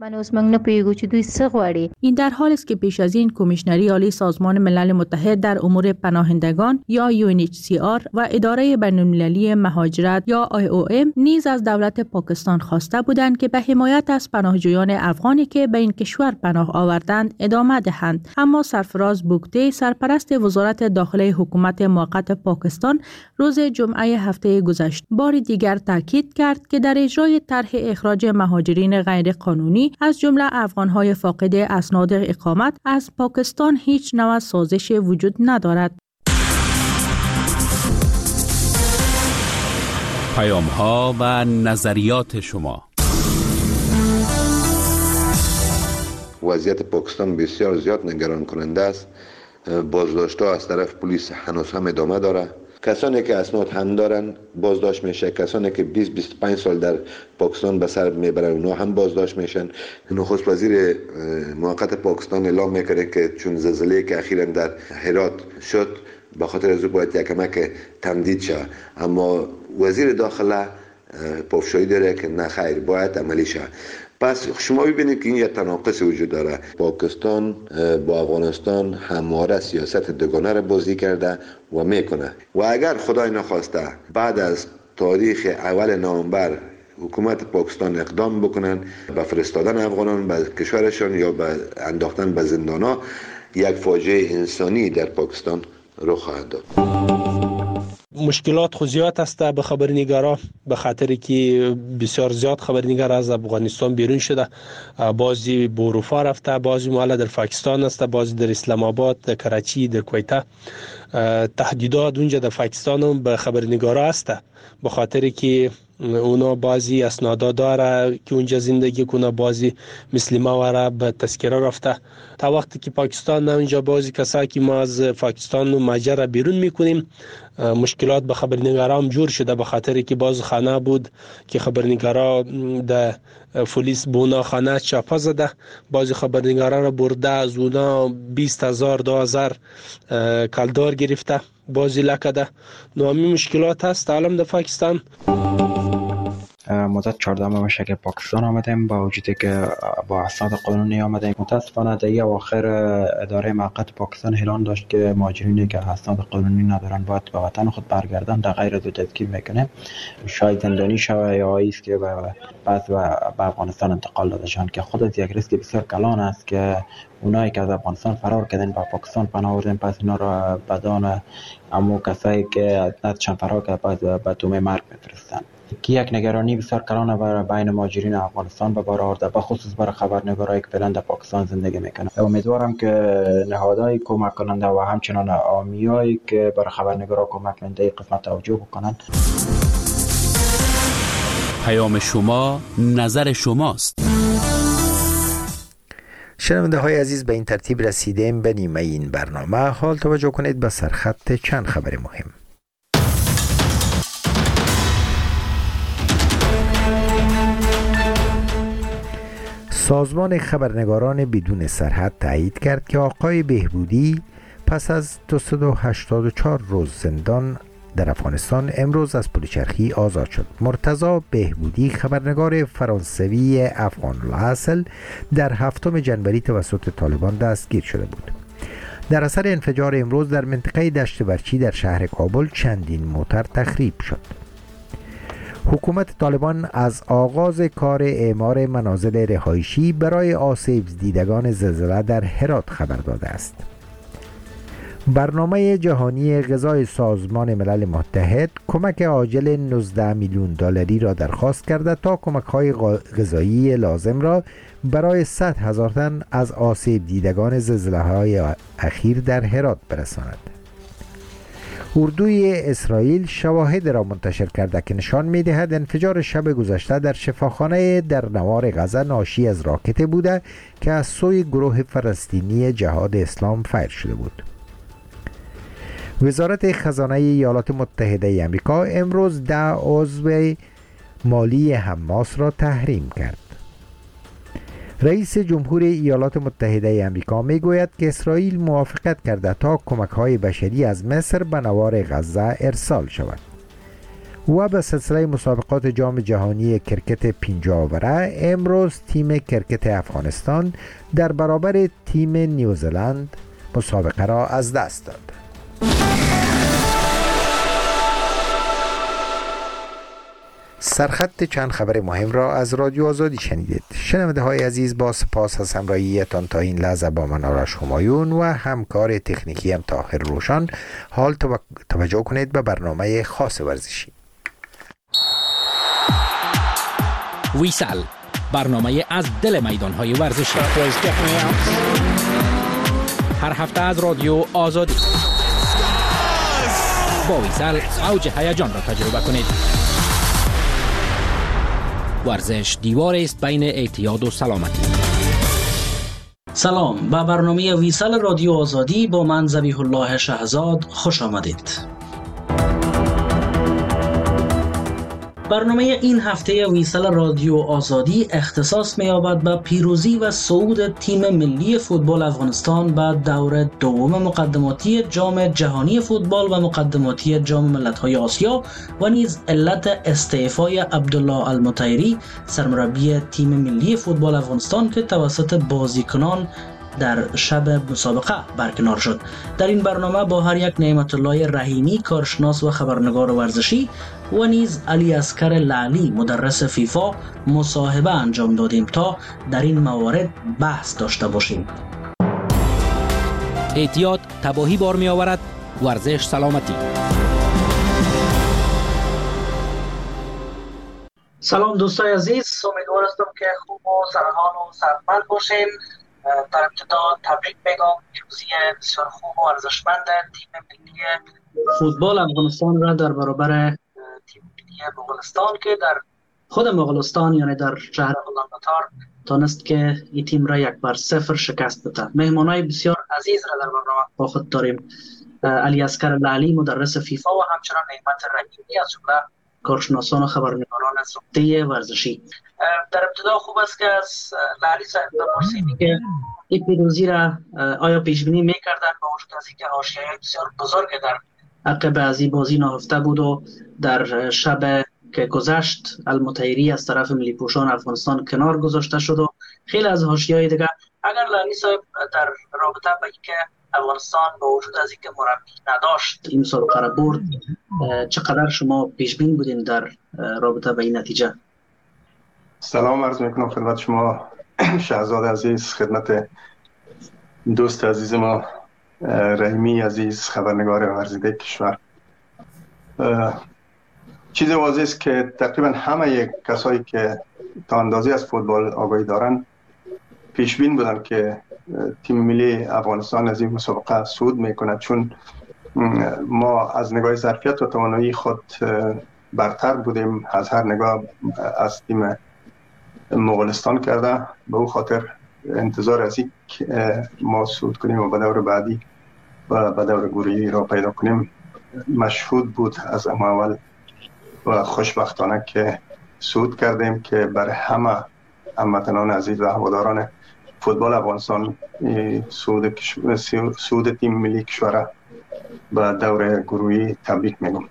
این در حالی است که پیش از این کمیشنری عالی سازمان ملل متحد در امور پناهندگان یا یو ان اچ سی آر و اداره بین‌المللی مهاجرت یا آی او ام نیز از دولت پاکستان خواسته بودند که به حمایت از پناهجویان افغانی که به این کشور پناه آوردند ادامه دهند. اما سرفراز بوگتی، سرپرست وزارت داخلی حکومت موقت پاکستان، روز جمعه هفته گذشته بار دیگر تاکید کرد که در اجرای طرح اخراج مهاجرین غیر قانونی از جمله افغان‌های فاقد اسناد اقامت از پاکستان هیچ نوع سازش وجود ندارد. پیام‌ها و نظریات شما. وضعیت پاکستان بسیار زیاد نگران کننده است. بازداشت‌ها از طرف پلیس هنوز هم ادامه داره. کسانی که اسناد هم دارن بازداشت میشه، کسانی که بیست بیست و پنج سال در پاکستان به سر میبرن اونا هم بازداشت میشن. نخست وزیر موقت پاکستان اعلام میکنه که چون زلزله که اخیراً در هرات شد به خاطر از او باید یک کمک تمدید شود، اما وزیر داخله پافشاری داره که نه خیر، باید عملی شود. پس شما ببینید که این یک تناقض وجود داره. پاکستان با افغانستان همواره سیاست دوگانه را بازی کرده و میکنه و اگر خدای نخواسته بعد از تاریخ اول نوامبر حکومت پاکستان اقدام بکنن به فرستادن افغانان به کشورشان یا به انداختن به زندانها، یک فاجعه انسانی در پاکستان رخ خواهد داد. مشکلات خو زیاد است به خبرنگارا، به خاطر که بسیار زیاد خبرنگار از افغانستان بیرون شده. بعضی به اروپا رفته، بعضی مال در پاکستان است، بعضی در اسلام آباد، در کراچی، در کویته. تهدیدات اونجا در پاکستان هم به خبرنگارا است، به خاطر که اونا بعضی اسنادا داره که اونجا زندگی کنه، بعضی مثل ما وره به تذکره رفته. تا وقتی که پاکستان نه اونجا بعضی کسایی که ما از پاکستان و مهاجر بیرون میکنیم، مشکلات به خبرنگارا هم جور شده، به خاطر که باز خانه بود که خبرنگارا در پلیس بونا خانه چاپا زده، بعضی خبرنگارا را برده از اونا بیست هزار دو هزار کالدار گرفته، بعضی لکده. نو همین مشکلات هست عالم در پاکستان. مدت چهارده ماه شکل پاکستان آمدیم، با وجودی که با اسناد قانونی آمدیم. متاسفانه در اواخر اداره موقت پاکستان اعلان داشت که مهاجرینی که اسناد قانونی ندارن باید به وطن خود برگردن، در غیر دو تذکیر میکنه، شاید زندانی شوه یا است که بعد به افغانستان انتقال داده شوند، که خود از یک ریسک بسیار کلان است که اونایی که از افغانستان فرار کردن با پاکستان پناه بردن، پس اینا را بدان امو کسایی که ازشان فرار کردن به تومه مرگ میفرستند، که یک نگرانی بسیار کلان برای بین مهاجرین افغانستان به بار آورده، به خصوص برای خبرنگارایی که فعلا در پاکستان زندگی میکنند. امیدوارم که نهادهای کمک کننده و همچنان عامیایی که برای خبرنگارا کمک کننده قسمت توجه بکنند. پیام شما، نظر شماست. شنونده های عزیز، به این ترتیب رسیدیم به نیمه این برنامه. حال توجه کنید به سرخط چند خبر مهم. سازمان خبرنگاران بدون سرحد تایید کرد که آقای بهبودی پس از دویست و هشتاد و چهار روز زندان در افغانستان امروز از پلچرخی آزاد شد. مرتضی بهبودی، خبرنگار فرانسوی افغان الاصل، در هفتم جنوری توسط طالبان دستگیر شده بود. در اثر انفجار امروز در منطقه دشت برچی در شهر کابل چندین موتر تخریب شد. حکومت طالبان از آغاز کار اعمار منازل رهایشی برای آسیب دیدگان زلزله در هرات خبر داده است. برنامه جهانی غذای سازمان ملل متحد کمک عاجل نوزده میلیون دلاری را درخواست کرده تا کمک‌های غذایی لازم را برای صد هزار تن از آسیب دیدگان زلزله‌های اخیر در هرات برساند. اردوی اسرائیل شواهد را منتشر کرده که نشان می‌دهد انفجار شب گذشته در شفاخانه در نوار غزه ناشی از راکت بوده که از سوی گروه فلسطینی جهاد اسلام فایر شده بود. وزارت خزانه ایالات متحده آمریکا امروز ده عضو مالی حماس را تحریم کرد. رئیس جمهور ایالات متحده آمریکا میگوید که اسرائیل موافقت کرده تا کمک‌های بشری از مصر به نوار غزه ارسال شود. و به سلسله مسابقات جام جهانی کرکت پنجاه اوره امروز تیم کرکت افغانستان در برابر تیم نیوزلند مسابقه را از دست داد. سرخط چند خبر مهم را از رادیو آزادی شنیدید. شنونده های عزیز، با سپاس از همراهیتان تا این لحظه با من آرش همایون و همکار تکنیکی هم طاهر روشان. حال توجه کنید به برنامه خاص ورزشی. ویسل، برنامه از دل میدان های ورزشی، هر هفته از رادیو آزادی. با ویسل اوج هیجان را تجربه کنید. ورزش دیوار است بین اعتیاد و سلامتی. سلام، به برنامه ویسل رادیو آزادی با من ذبیح الله شهزاد خوش آمدید. برنامه این هفته ویسل رادیو آزادی اختصاص می‌یابد به پیروزی و صعود تیم ملی فوتبال افغانستان به دور دوم مقدماتی جام جهانی فوتبال و مقدماتی جام ملت‌های آسیا و نیز علت استعفای عبدالله المطیری سرمربی تیم ملی فوتبال افغانستان که توسط بازیکنان در شب مسابقه برکنار شد. در این برنامه با هر یک نعمت الله رحیمی کارشناس و خبرنگار ورزشی و نیز علی اصغر لعلی مدرس فیفا مصاحبه انجام دادیم تا در این موارد بحث داشته باشیم. اعتیاد تباهی بار می آورد، ورزش سلامتی. سلام دوستای عزیز، امیدوار هستم که خوب و سرحال و صحتمند باشین. در ابتدا تبریک میگم پیروزی بسیار خوب و ارزشمند تیم ملی فوتبال افغانستان را در برابر تیم ملی مغولستان که در خود مغولستان یعنی در شهر اولانباتار تانست که این تیم را یک بر صفر شکست بده. مهمانای بسیار عزیز را در برنامه با خود داریم: علی اصغر لعلی مدرس فیفا و همچنان نعمت رحیمی از جمله کارشناسان و خبرنگاران از رابطه ورزشی. در ابتدا خوب است که از لعلی صاحب بپرسیم که این پیروزی را آیا پیش بینی می‌کردن با وجود از اینکه حاشیه‌های بسیار بزرگ در عقب از این بازی نهفته بود و در شب که گذشت المطهری از طرف ملی پوشان افغانستان کنار گذاشته شد و خیلی از حاشیه‌های دیگه. اگر لالی صاحب در رابطه با اینکه افغانستان با وجود از اینکه مربی نداشت این مسابقه را برد، چقدر شما پیش بین بودین در رابطه با این نتیجه؟ سلام عرض میکنم خدمت شما شهزاد عزیز، خدمت دوست عزیز ما رحیمی عزیز، خبرنگار ورزیده کشور. چیز واضح است که تقریبا همه کسایی که تا اندازه از فوتبال آگاهی دارن پیش بین بودن که تیم ملی افغانستان از این مسابقه صعود میکنه، چون ما از نگاه ظرفیت و توانایی خود برتر بودیم از هر نگاه از تیم مغولستان کرده. به او خاطر انتظار از این که ما صعود کنیم و به دور بعدی و به دور گروهی را پیدا کنیم مشهود بود از اول و خوشبختانه که صعود کردیم که برای همه هموطنان عزیز و هواداران فوتبال افغانستان صعود صعود تیم ملی کشور به دور گروهی تبریک میگم.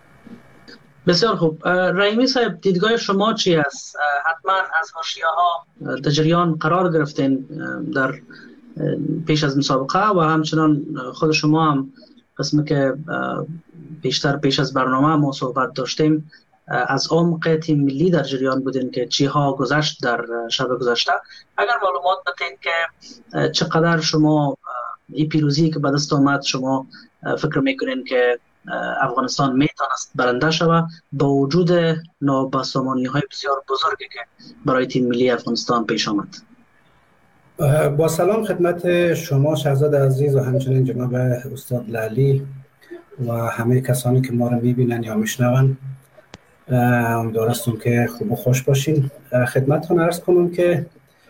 بسیار خوب. رحیمی صاحب، دیدگاه شما چی است؟ حتما از حاشیه‌ها در جریان قرار گرفتین در پیش از مسابقه و همچنان خود شما هم قسمی که بیشتر پیش از برنامه ما صحبت داشتیم از عمق تیم ملی در جریان بودین که چی ها گذشت در شب گذشته. اگر معلومات بدین که چقدر شما این پیروزی که به دست آمد شما فکر میکنین که افغانستان میتونست برنده شود با وجود نابسامانی های بسیار بزرگی که برای تیم ملی افغانستان پیش آمد؟ با سلام خدمت شما شهزاد عزیز و همچنین جناب استاد لالی و همه کسانی که ما رو میبینن یا میشنون. امیدوارم که خوب و خوش باشین. خدمتتون عرض کنم که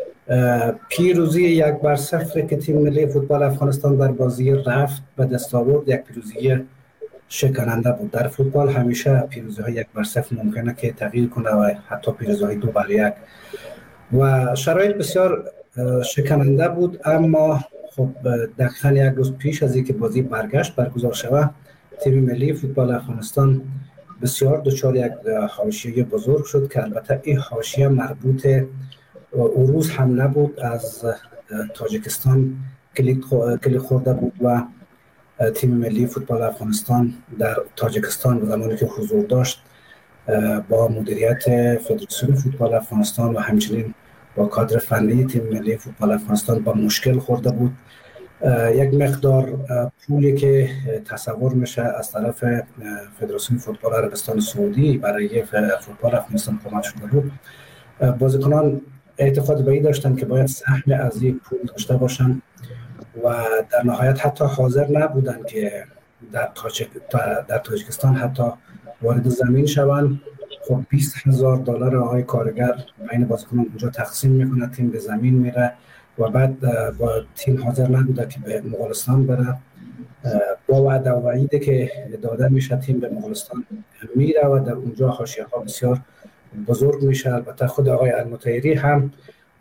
پیروزی یک بر صفر که تیم ملی فوتبال افغانستان در بازی رفت به دست آورد یک پیروزی شکننده بود. در فوتبال همیشه پیروزی های یک بر صفر ممکنه که تغییر کنه و حتی پیروزی های دو بر یک و شرایط بسیار شکننده بود. اما خب دقیقاً یک روز پیش از اینکه بازی برگشت برگزار شود تیم ملی فوتبال افغانستان بسیار دچار یک حاشیه بزرگ شد که البته این حاشیه مربوط او روز هم نبود، از تاجیکستان کلیک خورده بود و تیم ملی فوتبال افغانستان در تاجیکستان زمانی که حضور داشت با مدیریت فدراسیون فوتبال افغانستان و همچنین با کادر فنی تیم ملی فوتبال افغانستان با مشکل خورده بود. یک مقدار پولی که تصور میشه از طرف فدراسیون فوتبال عربستان سعودی برای فوتبال افغانستان کمک شده بود. بازیکنان اعتقاد به این داشتن که باید سهم از این پول داشته باشن و در نهایت حتی حاضر نبودن که در تاجیک در تاجیکستان حتی وارد زمین شوند. خب بیست هزار دلار آقای کارگر بین بازیکنان اونجا تقسیم میکنه، تیم به زمین میره و بعد با تیم حاضر نبوده که به مغولستان بره. با وعده و وعیده که داده میشه تیم به مغولستان میره و در اونجا حاشیه ها بسیار بزرگ میشه. البته خود آقای المطهری هم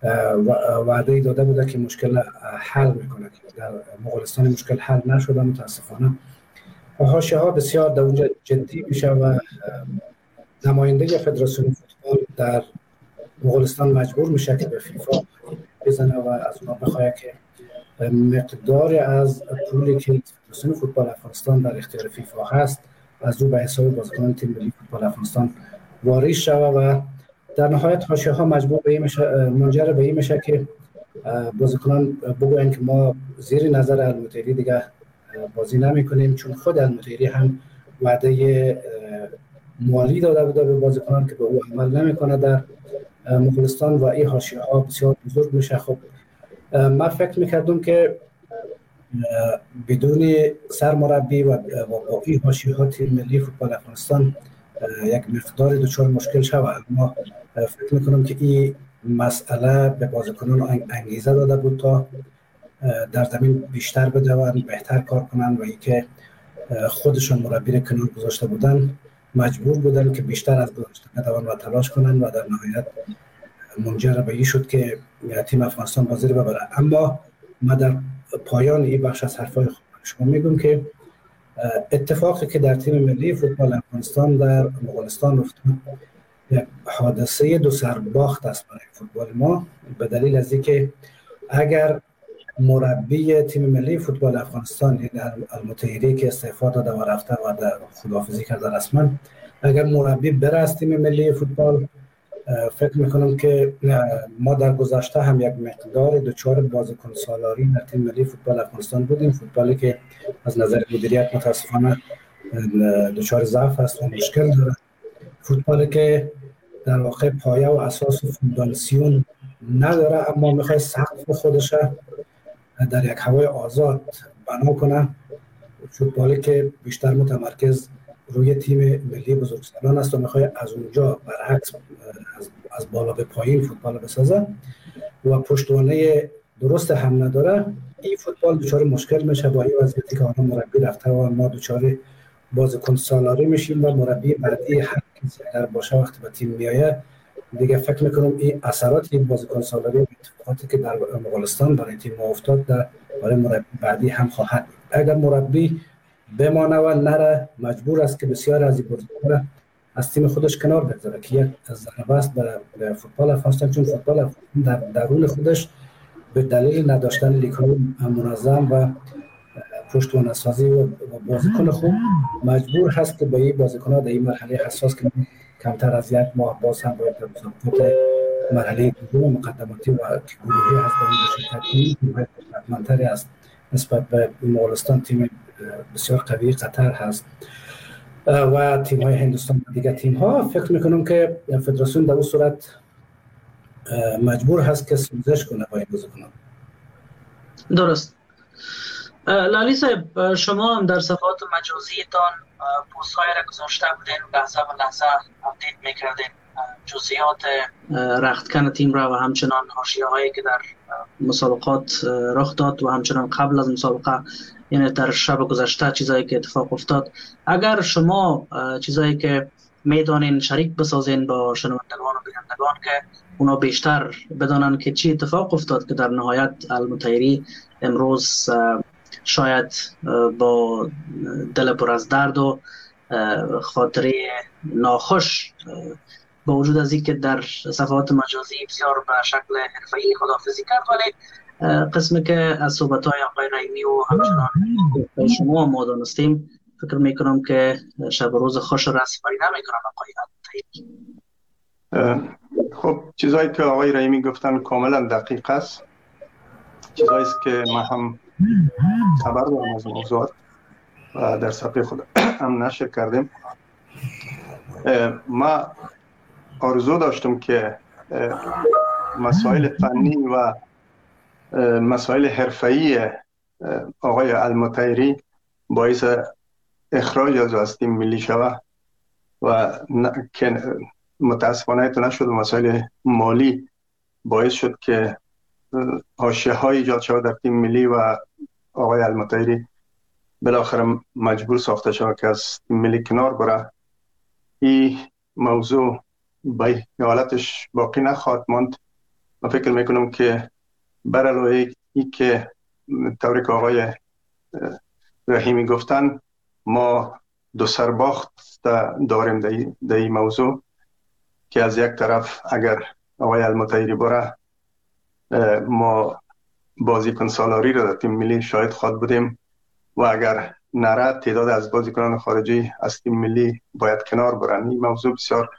وعده داده بوده که مشکل حل میکنه که در مغولستان مشکل حل نشده. متاسفانه حاشیه ها بسیار در اونجا جدی میشه و نماینده فدراسیون فوتبال در مغولستان مجبور میشه که به فیفا بزنه و از اونها بخواه که مقدار از پولی که فدراسیون فوتبال افغانستان در اختیار فیفا هست از او به حساب بازیکنان تیم ملی فوتبال افغانستان واریز شود و در نهایت حاشیه ها مجبور به این میشه منجر به این میشه که بازیکنان بگوین که ما زیر نظر المطهری دیگه بازی نمی کنیم، چون خود المطهری هم وعده مالی داده بوده به بازیکنان که به او عمل نمیکنه در مغولستان و این حاشیه ها بسیار بزرگ میشه. خب من فکر میکردم که بدون سرمربی و با این حاشیه ها تیم ملی فوتبال افغانستان یک مقدار دچار مشکل شود، اما فکر میکنم که این مسئله به بازیکنان انگیزه داده بود تا در زمین بیشتر بدون، بهتر کار کنن و اینکه خودشون مربی را کنار گذاشته بودن مجبور بودن که بیشتر از گذشته بدون و تلاش کنن و در نهایت منجر به این شد که تیم افغانستان بازی رو ببره. اما من در پایان این بخش از حرفای شما میگم که اتفاقی که در تیم ملی فوتبال افغانستان در مغولستان افتاد یک حادثه دو سرباخت است برای فوتبال ما، به دلیل از اینکه اگر مربی تیم ملی فوتبال افغانستان یعنی المطهری که استعفا داده و رفته و در خداحافظی کرده رسما، اگر مربی بره از تیم ملی فوتبال، فکر میکنم که ما در گذشته هم یک مقدار دچار بازیکن سالاری در تیم ملی فوتبال افغانستان بودیم، فوتبالی که از نظر مدیریت متاسفانه دچار ضعف است و مشکل داره، فوتبالی که در واقع پایه و اساس و فونداسیون نداره، اما میخواد سقف خودش در یک هوای آزاد بنا کنه، فوتبالی که بیشتر متمرکز روی تیم ملی بزرگسالان است و میخواد از اونجا برعکس از, از بالا به پایین فوتبال بسازه و پشتوانه درست هم نداره. این فوتبال دچار مشکل میشه با این وضعیتی که حالا مربی رفته و ما دچار بازیکن سالاری میشیم و مربی بعدی هر کسی اگر باشه وقتی به تیم میایه دیگه فکر میکنم این اثرات این بازیکن سالاری اتفاقاتی که در مغولستان برای تیم ما افتاد در برای مربی بعدی هم خواهد. اگر مربی بمانه و نره مجبور است که بسیار از این بازیکن از تیم خودش کنار بگذاره که یک ضربه است به فوتبال افغانستان، چون فوتبال افغانستان در درون خودش به دلیل نداشتن لیگ‌های منظم و پشتوانه سازی و بازیکن خوب مجبور هست که به این بازیکن‌ها در این مرحله حساس که کمتر از یک ماه باز هم باید در مسابقات مرحله دوم مقدماتی و گروهی هست در این شرکت منتری است نسبت به مغولستان. تیم بسیار قوی قطر هست و تیم های هندوستان و دیگر تیم ها. فکر میکنم که فدراسیون در اون صورت مجبور هست که سوزش کنه با این بازیکنان. درست. لالی صاحب، شما هم در صفحات مجازیتان پوست های را گذاشته بودین، لحظه به لحظه اپدیت میکردین جزئیات رختکن تیم را و همچنان حاشیه هایی که در مسابقات رخ داد و همچنان قبل از مسابقه، یعنی در شب گذشته چیزایی که اتفاق افتاد. اگر شما چیزایی که میدانین شریک بسازین با شنوندگان و بینندگان که اونا بیشتر بدانن که چی اتفاق افتاد که در نهایت المطهری امروز شاید با دل پر از درد و خاطره ناخوش با وجود از این که در صفحات مجازی بسیار به شکل حرفه‌ای خداحافظی کرد، ولی قسمی که از صحبت‌های آقای رحیمی و همچنان شما ما دانستیم، فکر میکنم که شب روز خوش را سپری نمیکنم آقای المطهری. خب چیزایی که آقای رحیمی گفتن کاملا دقیق است، چیزایی است که ما هم خبر دارم از موضوعات و در صفحه خود هم نشر کردیم. ما آرزو داشتم که مسائل فنی و مسائل حرفه‌ای آقای المطهری باعث اخراج از از تیم ملی شود و که متاسفانه تو نشد. مسائل مالی باعث شد که حاشیه‌های ایجاد شود در تیم ملی و آقای المطهری بالاخره مجبور ساخته شود که از تیم ملی کنار بره. این موضوع به حالتش باقی نخواهد ماند. من فکر میکنم که برای ای که طوری که آقای رحیمی گفتن ما دو سرباخت داریم در این موضوع که از یک طرف اگر آقای المطهری بره ما بازیکن سالاری را در تیم ملی شاهد خواهد بودیم و اگر نره تعداد از بازیکنان خارجی از تیم ملی باید کنار برن. این موضوع بسیار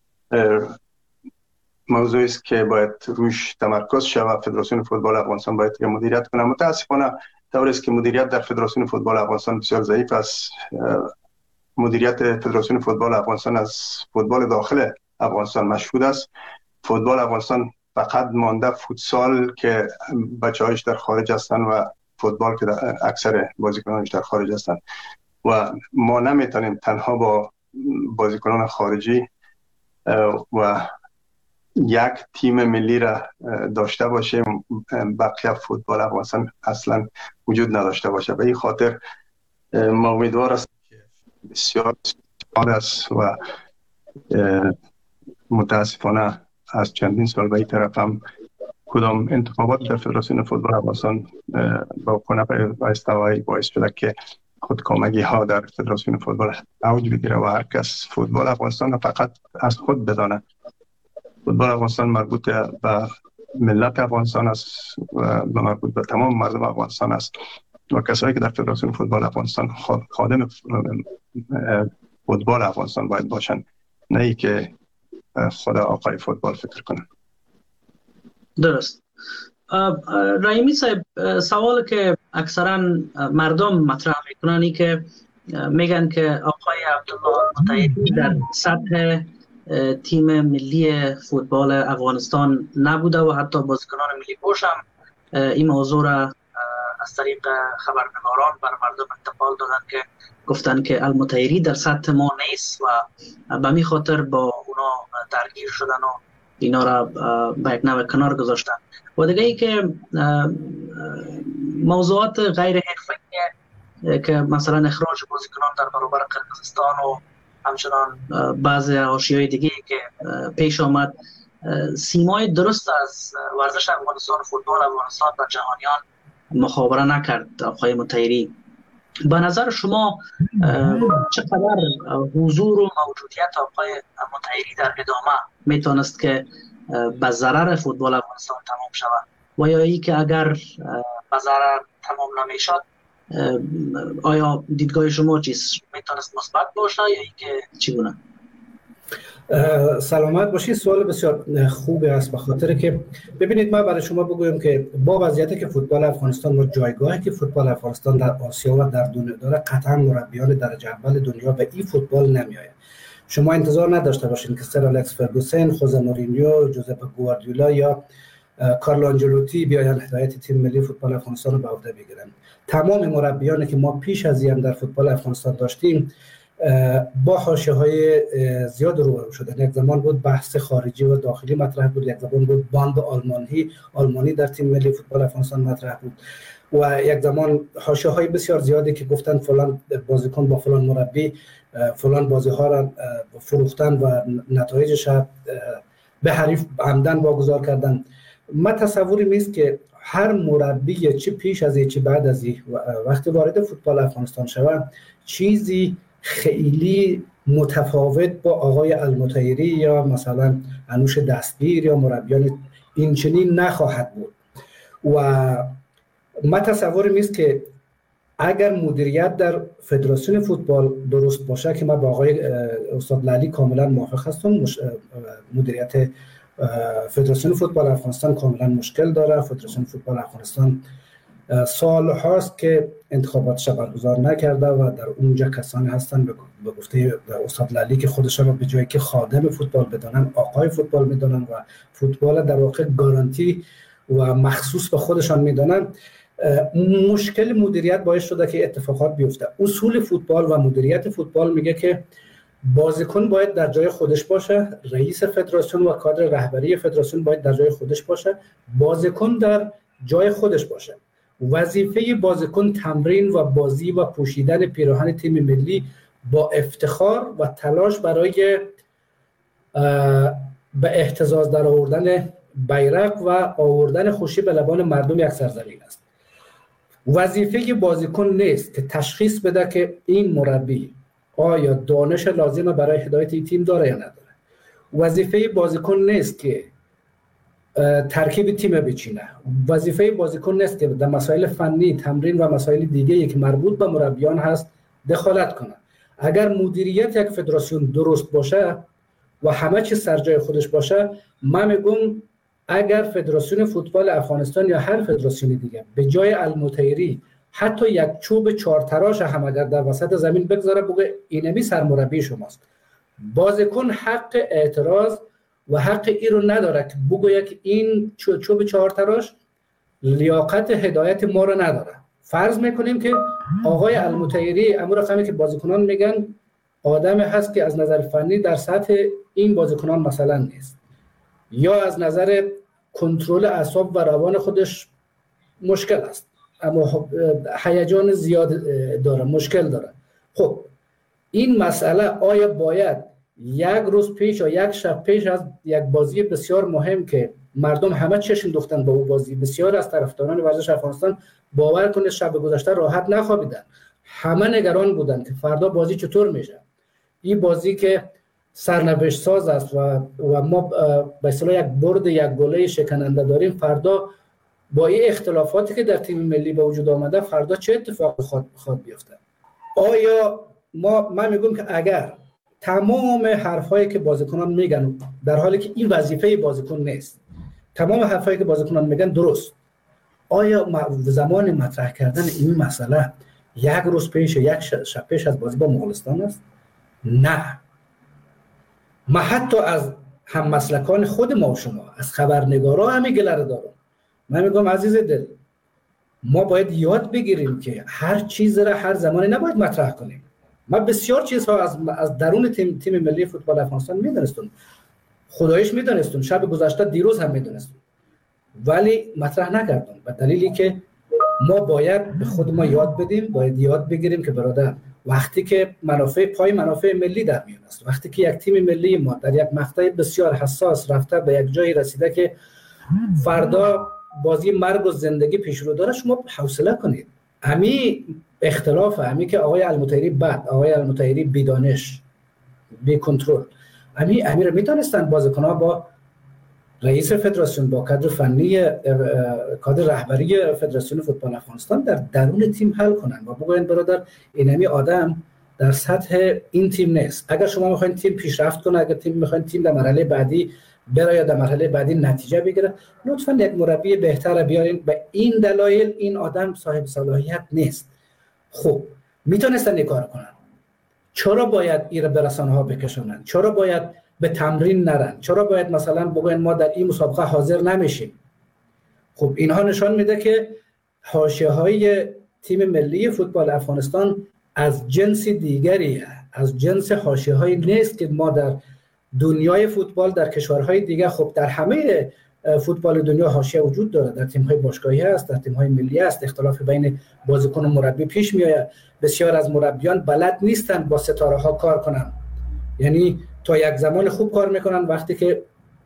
موضوعی است که باید روش تمرکز شود. فدراسیون فوتبال افغانستان باید مدیریت کنه. متاسفانه طوری است که مدیریت در فدراسیون فوتبال افغانستان بسیار ضعیف است. مدیریت فدراسیون فوتبال افغانستان از فوتبال داخل افغانستان مشهود است. فوتبال افغانستان فقط مانده فوتسال که بچه‌هایش در خارج هستند و فوتبال که اکثر بازیکنانش در خارج هستند و ما نمیتونیم تنها با بازیکنان خارجی و یک تیم ملی را داشته باشیم. بقیه فوتبال افغانستان اصلا وجود نداشته باشه. به این خاطر ما امیدوار است که بسیار بسیار است و متاسفانه از چندین سال به این طرف هم کدام انتخابات در فدراسیون فوتبال افغانستان با کنه به استوایی باعث شده که خودکامگی ها در فدراسیون فوتبال اوج بگیره و هر کس فوتبال افغانستان فقط از خود بدانه. فوتبال افغانستان مربوط به ملت افغانستان است و مربوط به تمام مردم افغانستان است و کسایی که در فدراسیون فوتبال افغانستان خادم فوتبال افغانستان باید باشن، نه ای که خدا آقای فوتبال فکر کنن. درست. رحیمی صاحب، سوال که اکثرا مردم مطرح میکنن ای که میگن که آقای عبدالله مطیری در سطح تیم ملی فوتبال افغانستان نبوده و حتی بازیکنان ملی پوش هم این موضوع را از طریق خبرنگاران بر مردم انتقال دادن که گفتن که المطیری در سطح ما نیست و به می خاطر با اونا درگیر شدن و اینا را به یک نوع کنار گذاشتن. و دیگه ای که موضوعات غیر حرفه‌ای که مثلا اخراج بازیکنان در برابر قرقیزستان و همچنان بعضی حاشیه‌های دیگه که پیش آمد، سیمای درست از ورزش افغانستان، فوتبال افغانستان و جهانیان مخابره نکرد آقای مطیری. به نظر شما چقدر حضور و موجودیت آقای مطیری در ادامه میتونست که به ضرر فوتبال افغانستان تمام شود و یا ای که اگر به ضرر تمام نمیشد، آیا دیدگاه شما چیست؟ میتونست مثبت باشه یا ای که چگونه؟ سلامت باشی. سوال بسیار خوبی است، به خاطر که ببینید ما برای شما بگویم که با وضعیتی که فوتبال افغانستان و جایگاهی که فوتبال افغانستان در آسیا و در دنیا داره، قطعا مربیان درجه اول دنیا به این فوتبال نمیآید. شما انتظار نداشته باشین که سر الکس فرگوسن، خوزه مورینیو، جوزپ گواردیولا یا کارلو آنجلوتی بیاین هدایت تیم ملی فوتبال افغانستان رو به عهده بگیرن. تمام مربیانی که ما پیش از این در فوتبال افغانستان داشتیم با حاشیه‌های زیاد روبرو شدن. یک زمان بود بحث خارجی و داخلی مطرح بود، یک زمان بود باند آلمانی آلمانی در تیم ملی فوتبال افغانستان مطرح بود و یک زمان حاشیه‌های بسیار زیادی که گفتن فلان بازیکن با فلان مربی فلان بازی‌ها را فروختن و نتایجش به حریف عمدن واگذار کردن. ما تصوری نیست که هر مربی چه پیش از این چه بعد از این وقتی وارد فوتبال افغانستان شود چیزی خیلی متفاوت با آقای المطیری یا مثلا انوش دستگیر یا مربیان اینچنین نخواهد بود. و ما تصور نیست که اگر مدیریت در فدراسیون فوتبال درست باشه، که ما با آقای استاد لالی کاملا موافق هستم، مدیریت فدراسیون فوتبال افغانستان کاملا مشکل داره. فدراسیون فوتبال افغانستان سال هاست که انتخاباتش برگزار نکرده و در اونجا کسانی هستن به گفته استاد لالی که خودشان به جایی که خادم فوتبال بدانن آقای فوتبال میدانن و فوتبال در واقع گارانتی و مخصوص به خودشان میدانن. مشکل مدیریت باعث شده که اتفاقات بیفته. اصول فوتبال و مدیریت فوتبال میگه که بازیکن باید در جای خودش باشه، رئیس فدراسیون و کادر رهبری فدراسیون باید در جای خودش باشه، بازیکن در جای خودش باشه. وظیفه بازیکن تمرین و بازی و پوشیدن پیراهن تیم ملی با افتخار و تلاش برای به احتزاز در آوردن بیرق و آوردن خوشی به لبان مردم یک سرزمین است. وظیفه بازیکن نیست که تشخیص بده که این مربی آیا دانش لازم برای هدایت این تیم داره یا نداره. وظیفه بازیکن نیست که ترکیب تیم بچینه. وظیفه بازیکن نیست که در مسائل فنی، تمرین و مسائل دیگه که مربوط به مربیان هست دخالت کنه. اگر مدیریت یک فدراسیون درست باشه و همه چیز سر جای خودش باشه، من میگم اگر فدراسیون فوتبال افغانستان یا هر فدراسیون دیگه به جای المطیری حتی یک چوب چهار تراش هم اگر در وسط زمین بگذاره بگه اینمی سرمربی شماست، بازیکن حق اعتراض و حق ای رو نداره که بگه که این چوب چهار تراش لیاقت هدایت ما رو نداره. فرض میکنیم که آقای المطیری امور رقمی که بازیکنان میگن آدم هست که از نظر فنی در سطح این بازیکنان مثلا نیست، یا از نظر کنترل اعصاب و روان خودش مشکل است، اما هیجان زیاد داره، مشکل داره. خب این مسئله آیا باید یک روز پیش یا یک شب پیش از یک بازی بسیار مهم که مردم همه چشم دوختن با اون بازی، بسیار از طرفداران ورزش افغانستان باور کنید شب گذشته راحت نخوابیدن، همه نگران بودن که فردا بازی چطور میشه. این بازی که سرنوشت ساز است و و ما به اصطلاح یک برد یک گله شکننده داریم، فردا با این اختلافاتی که در تیم ملی به وجود آمده فردا چه اتفاقی خواهد خواهد بیفته. آیا ما من میگم که اگر تمام حرفایی که بازیکنان میگن در حالی که این وظیفه بازیکن نیست، تمام حرفایی که بازیکنان میگن درست، آیا زمان مطرح کردن این مسئله یک روز پیش یک شب پیش از بازی با مغولستان است؟ نه. ما حتی از هم مسلکان خود ما و شما، از خبرنگارا همین گله رو دارم. من میگم عزیز دل، ما باید یاد بگیریم که هر چیز را هر زمانی نباید مطرح کنیم. ما بسیار چیزها از از درون تیم تیم ملی فوتبال افغانستان میدونستم، خدایش میدونستم، شب گذشته دیروز هم میدونستم، ولی مطرح نکردم به دلیلی که ما باید به خود ما یاد بدیم، باید یاد بگیریم که برادر وقتی که منافع پای منافع ملی در میان است، وقتی که یک تیم ملی ما در یک مقطع بسیار حساس رفته به یک جایی رسیده که فردا بازی مرگ و زندگی پیش رو داره، شما حوصله کنید. امی اختلاف امی که آقای المطیری بد، آقای المطیری بیدانش، بی کنترل، امی امی رو میتونستن بازیکن‌ها با رئیس فدراسیون، با کادر فنی، کادر رهبری فدراسیون فوتبال افغانستان در درون تیم حل کنن و بگوین برادر اینمی آدم در سطح این تیم نیست. اگر شما میخواین تیم پیشرفت کنه، اگر تیم میخواین تیم در مرحله بعدی برای در مرحله بعدی نتیجه بگیره، لطفاً یک مربی بهتر بیارین. به این دلایل این آدم صاحب صلاحیت نیست. خب میتونستن این کار کنن، چرا باید این به رسانه ها بکشونن؟ چرا باید به تمرین نرن؟ چرا باید مثلا بگوین ما در این مسابقه حاضر نمیشیم؟ خب اینها نشان میده که حاشیه‌های تیم ملی فوتبال افغانستان از جنس دیگری، از جنس حاشیه‌هایی نیست که ما در دنیای فوتبال در کشورهای دیگه، خب در همه فوتبال دنیا حاشیه وجود داره، در تیم‌های باشگاهی هست، در تیم‌های ملی هست، اختلاف بین بازیکن و مربی پیش میاد. بسیار از مربیان بلد نیستن با ستاره ها کار کنن، یعنی تا یک زمان خوب کار میکنن، وقتی که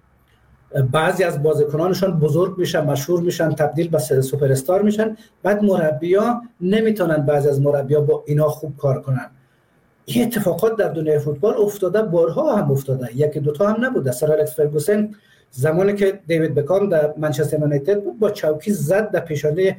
بعضی از بازیکنانشون بزرگ میشن، مشهور میشن، تبدیل به سوپر استار میشن، بعد مربیان نمیتونن، بعضی از مربیان با اینا خوب کار کنن. این اتفاقات در دنیای فوتبال افتاده، بارها هم افتاده، یکی دوتا هم نبوده. سر الکس فرگوسن زمانی که دیوید بکام در منچستر یونایتد بود، با چوکی زد در پیشانی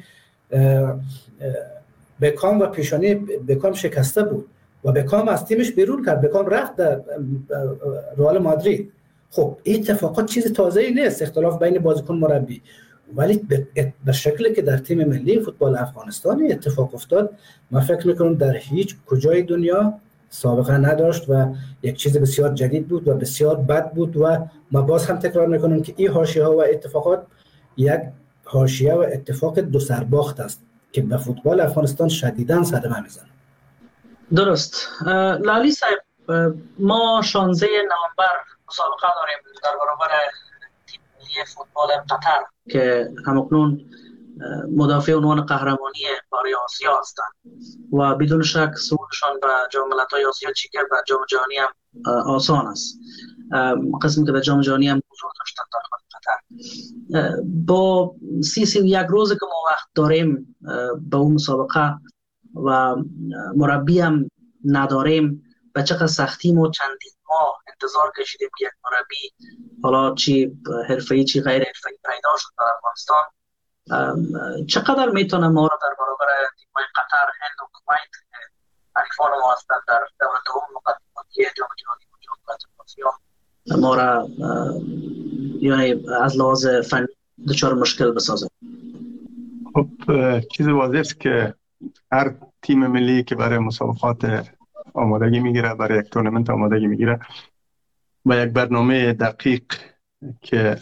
بکام و پیشانی بکام شکسته بود و بکام از تیمش بیرون کرد. بکام رفت در رئال مادرید. خب این اتفاقات چیز تازه‌ای نیست، اختلاف بین بازیکن مربی، ولی به شکلی که در تیم ملی فوتبال افغانستان اتفاق افتاد، من فکر میکنم در هیچ کجای دنیا سابقه نداشت و یک چیز بسیار جدید بود و بسیار بد بود. و ما باز هم تکرار میکنم که این حاشیه‌ها و اتفاقات یک حاشیه و اتفاق دو سرباخت است که به فوتبال افغانستان شدیداً صدمه میزنه. درست. لالی صاحب، ما شانزده نوامبر مسابقه داریم در برابر تیم ملی فوتبال قطر که همکنون مدافع عنوان قهرمانی برای آسیا هستند و بدون شک صعودشان به جام ملت‌های آسیا چیکر و جام جهانی هم آسان است. قسمی که در جام جهانی هم حضور داشتند در قطر. با سی سی یک روزی که ما وقت داریم به اون مسابقه و مربی هم نداریم، به چقدر سختی ما چندین ماه انتظار کشیدیم که یک مربی، حالا چی حرفه‌ای چی غیر حرفه‌ای، پیدا شد در افغانستان. چقدر میتونه ما را در برابر تیم‌های قطر، هند و کویت حریفان ما هستند در دور دوم مقدماتی جام جهانی و جام ملت‌های آسیا ما را یعنی از لحاظ فنی دچار مشکل بسازه؟ خب چیز واضح است که هر تیم ملی که برای مسابقات آمادگی میگیره، برای یک تورنمنت آمادگی میگیره و یک برنامه دقیق که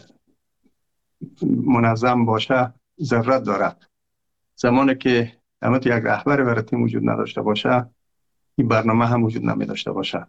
منظم باشه ضرورت داره. زمانی که همت یک رهبر برای تیم وجود نداشته باشه، این برنامه هم وجود نمی داشته باشه.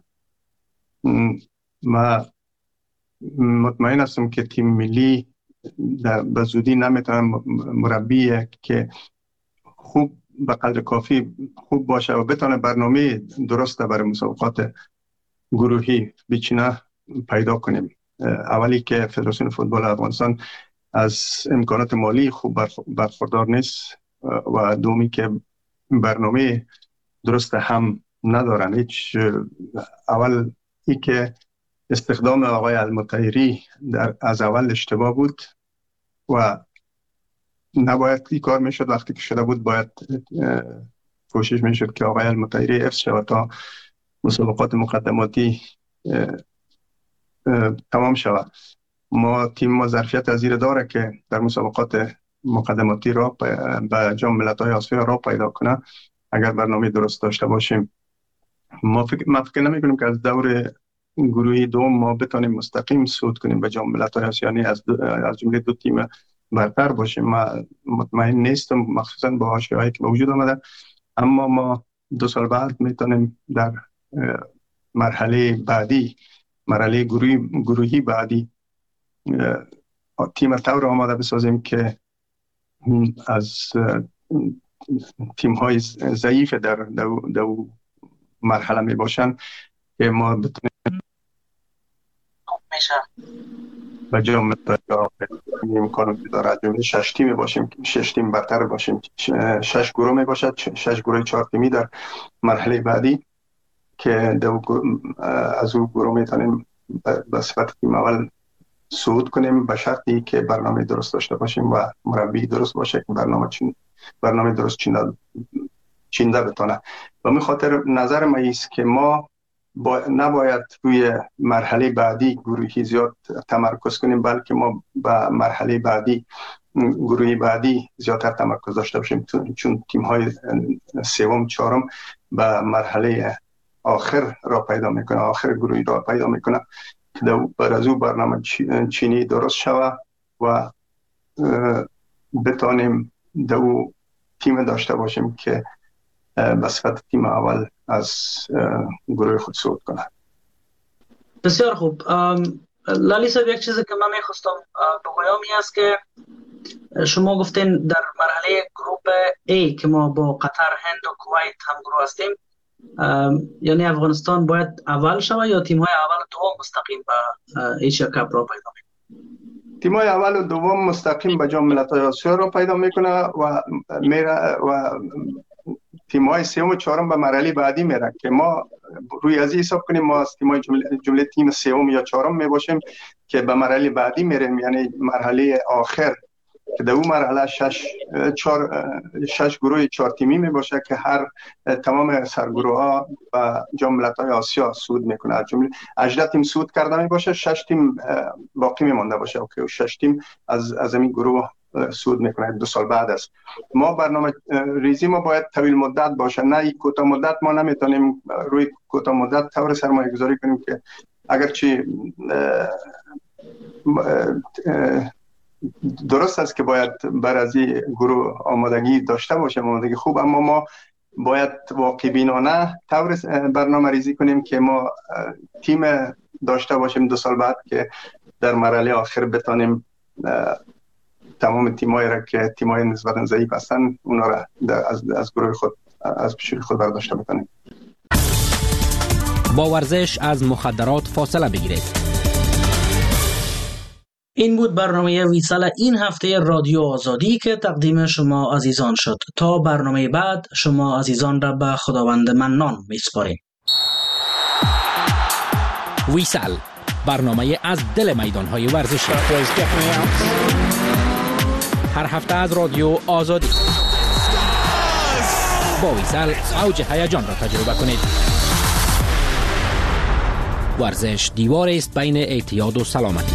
ما مطمئن هستم که تیم ملی در بزودی نمیتونه مربی که خوب به قدر کافی خوب باشه و بتونه برنامه درست برای مسابقات گروهی بچینه پیدا کنیم. اولی که فدراسیون فوتبال افغانستان از امکانات مالی خوب برخوردار نیست و دومی که برنامه درست هم ندارن. هیچ اول ای که استخدام آقای المطیری در از اول اشتباه بود و نباید این کار میشد. وقتی که شده بود باید کوشش میشد که آقای المطیری حفظ شود تا مسابقات مقدماتی تمام شود. ما تیم ما ظرفیت از این داره که در مسابقات مقدماتی را به جام ملت‌های آسیا را پیدا کنه اگر برنامه درست داشته باشیم. ما فکر ما فکر نمی‌کنیم که از دور گروهی دوم ما بتونیم مستقیم صعود کنیم به جام ملت‌های آسیا، یعنی از از جمله دو تیم برتر باشیم. ما مطمئن نیستم، مخصوصا با حاشیه‌هایی که به وجود آمده، اما ما دو سال بعد میتونیم در مرحله بعدی، مرحله گروهی گروهی بعدی تیم طور آماده بسازیم که از تیم های ضعیف در دو, دو مرحله می باشن که ما بتونیم به جام ملت‌های امکانات داره. جمله شش تیمی باشیم، شش تیم برتر باشیم، شش گروه می باشد، شش گروه چهار تیمی در مرحله بعدی که دو از اون گروه میتونیم به صفت تیم اول صعود کنیم، به شرطی که برنامه درست داشته باشیم و مربی درست باشه که برنامه چین برنامه درست چینده چینده بتونه. و می خاطر نظر ما است که ما با نباید روی مرحله بعدی گروهی زیاد تمرکز کنیم، بلکه ما به مرحله بعدی گروهی بعدی زیادتر تمرکز داشته باشیم، چون تیم های سوم چهارم به مرحله آخر را پیدا میکنه، آخر گروهی را پیدا میکنه که بر از او برنامه چینی درست شود و بتانیم دو تیم داشته باشیم که به صفت تیم اول از گروه خود صعود کنه. بسیار خوب. لالی صاحب، یک چیزی که من میخواستم بگویم این است که شما گفتین در مرحله گروپ A که ما با قطر، هند و کویت هم گروه هستیم، یعنی افغانستان باید اول شود یا تیم های اول و دوم مستقیم به ایشیا کپ را پیدا میکنه؟ تیم های اول و دوم مستقیم به جام ملت‌های آسیا را پیدا میکنه و میره و تیم های سوم و چهارم به مرحله بعدی میره که ما روی از حساب کنیم ما از تیم های جمله, جمله تیم سوم یا چهارم میباشیم که به مرحله بعدی میریم، یعنی مرحله آخر که در اون مرحله شش چهار شش گروه چهار تیمی میباشه که هر تمام سرگروه ها به جام ملت‌های آسیا صعود میکنه. از جمله هجده تیم صعود کرده میباشه، شش تیم باقی میمونده باشه که شش تیم از از این گروه صعود میکنه دو سال بعد است. ما برنامه ریزی ما باید طویل مدت باشه، نه یک کوتاه مدت. ما نمیتونیم روی کوتاه مدت طور سرمایه گذاری کنیم که اگرچه درست است که باید بر از این گروه آمادگی داشته باشیم، آمادگی خوب، اما ما باید واقع بینانه طور برنامه ریزی کنیم که ما تیم داشته باشیم دو سال بعد که در مرحله آخر بتانیم تمام تیمایی را که تیمای نسبتا ضعیف هستن اونا را از از گروه خود از پیش خود برداشته بتانیم. با ورزش از مخدرات فاصله بگیرید. این بود برنامه ویسال این هفته رادیو آزادی که تقدیم شما عزیزان شد. تا برنامه بعد شما عزیزان را به خداوند منان میسپاریم. ویسال، برنامه از دل میدان‌های ورزشی. هر هفته از رادیو آزادی. با ویسال اوج هیجان را تجربه کنید. ورزش دیوار است بین اعتیاد و سلامتی.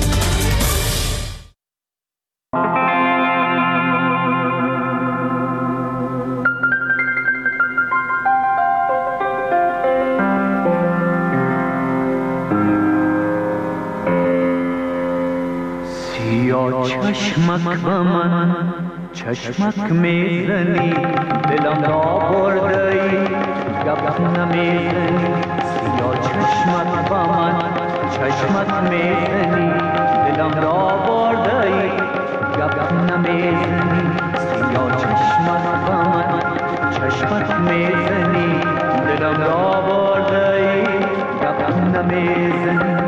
چشمک به من چشمک میزنی، دلم را بردی گپ نمیزنی. سیا چشمک به من چشمک میزنی، دلم را بردی گپ نمیزنی. سیا چشمک به من چشمک میزنی، دلم را بردی گپ نمیزنی.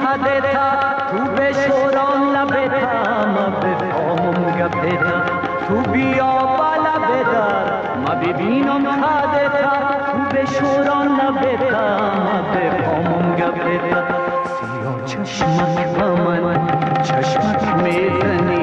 خدتا تو بشوران لبتا ما بفهمم گپتا تو بیا بالا بدار ما ببینم خدتا تو بشوران لبتا ما بفهمم گپتا سیاه چشمک با من چشمک میزنی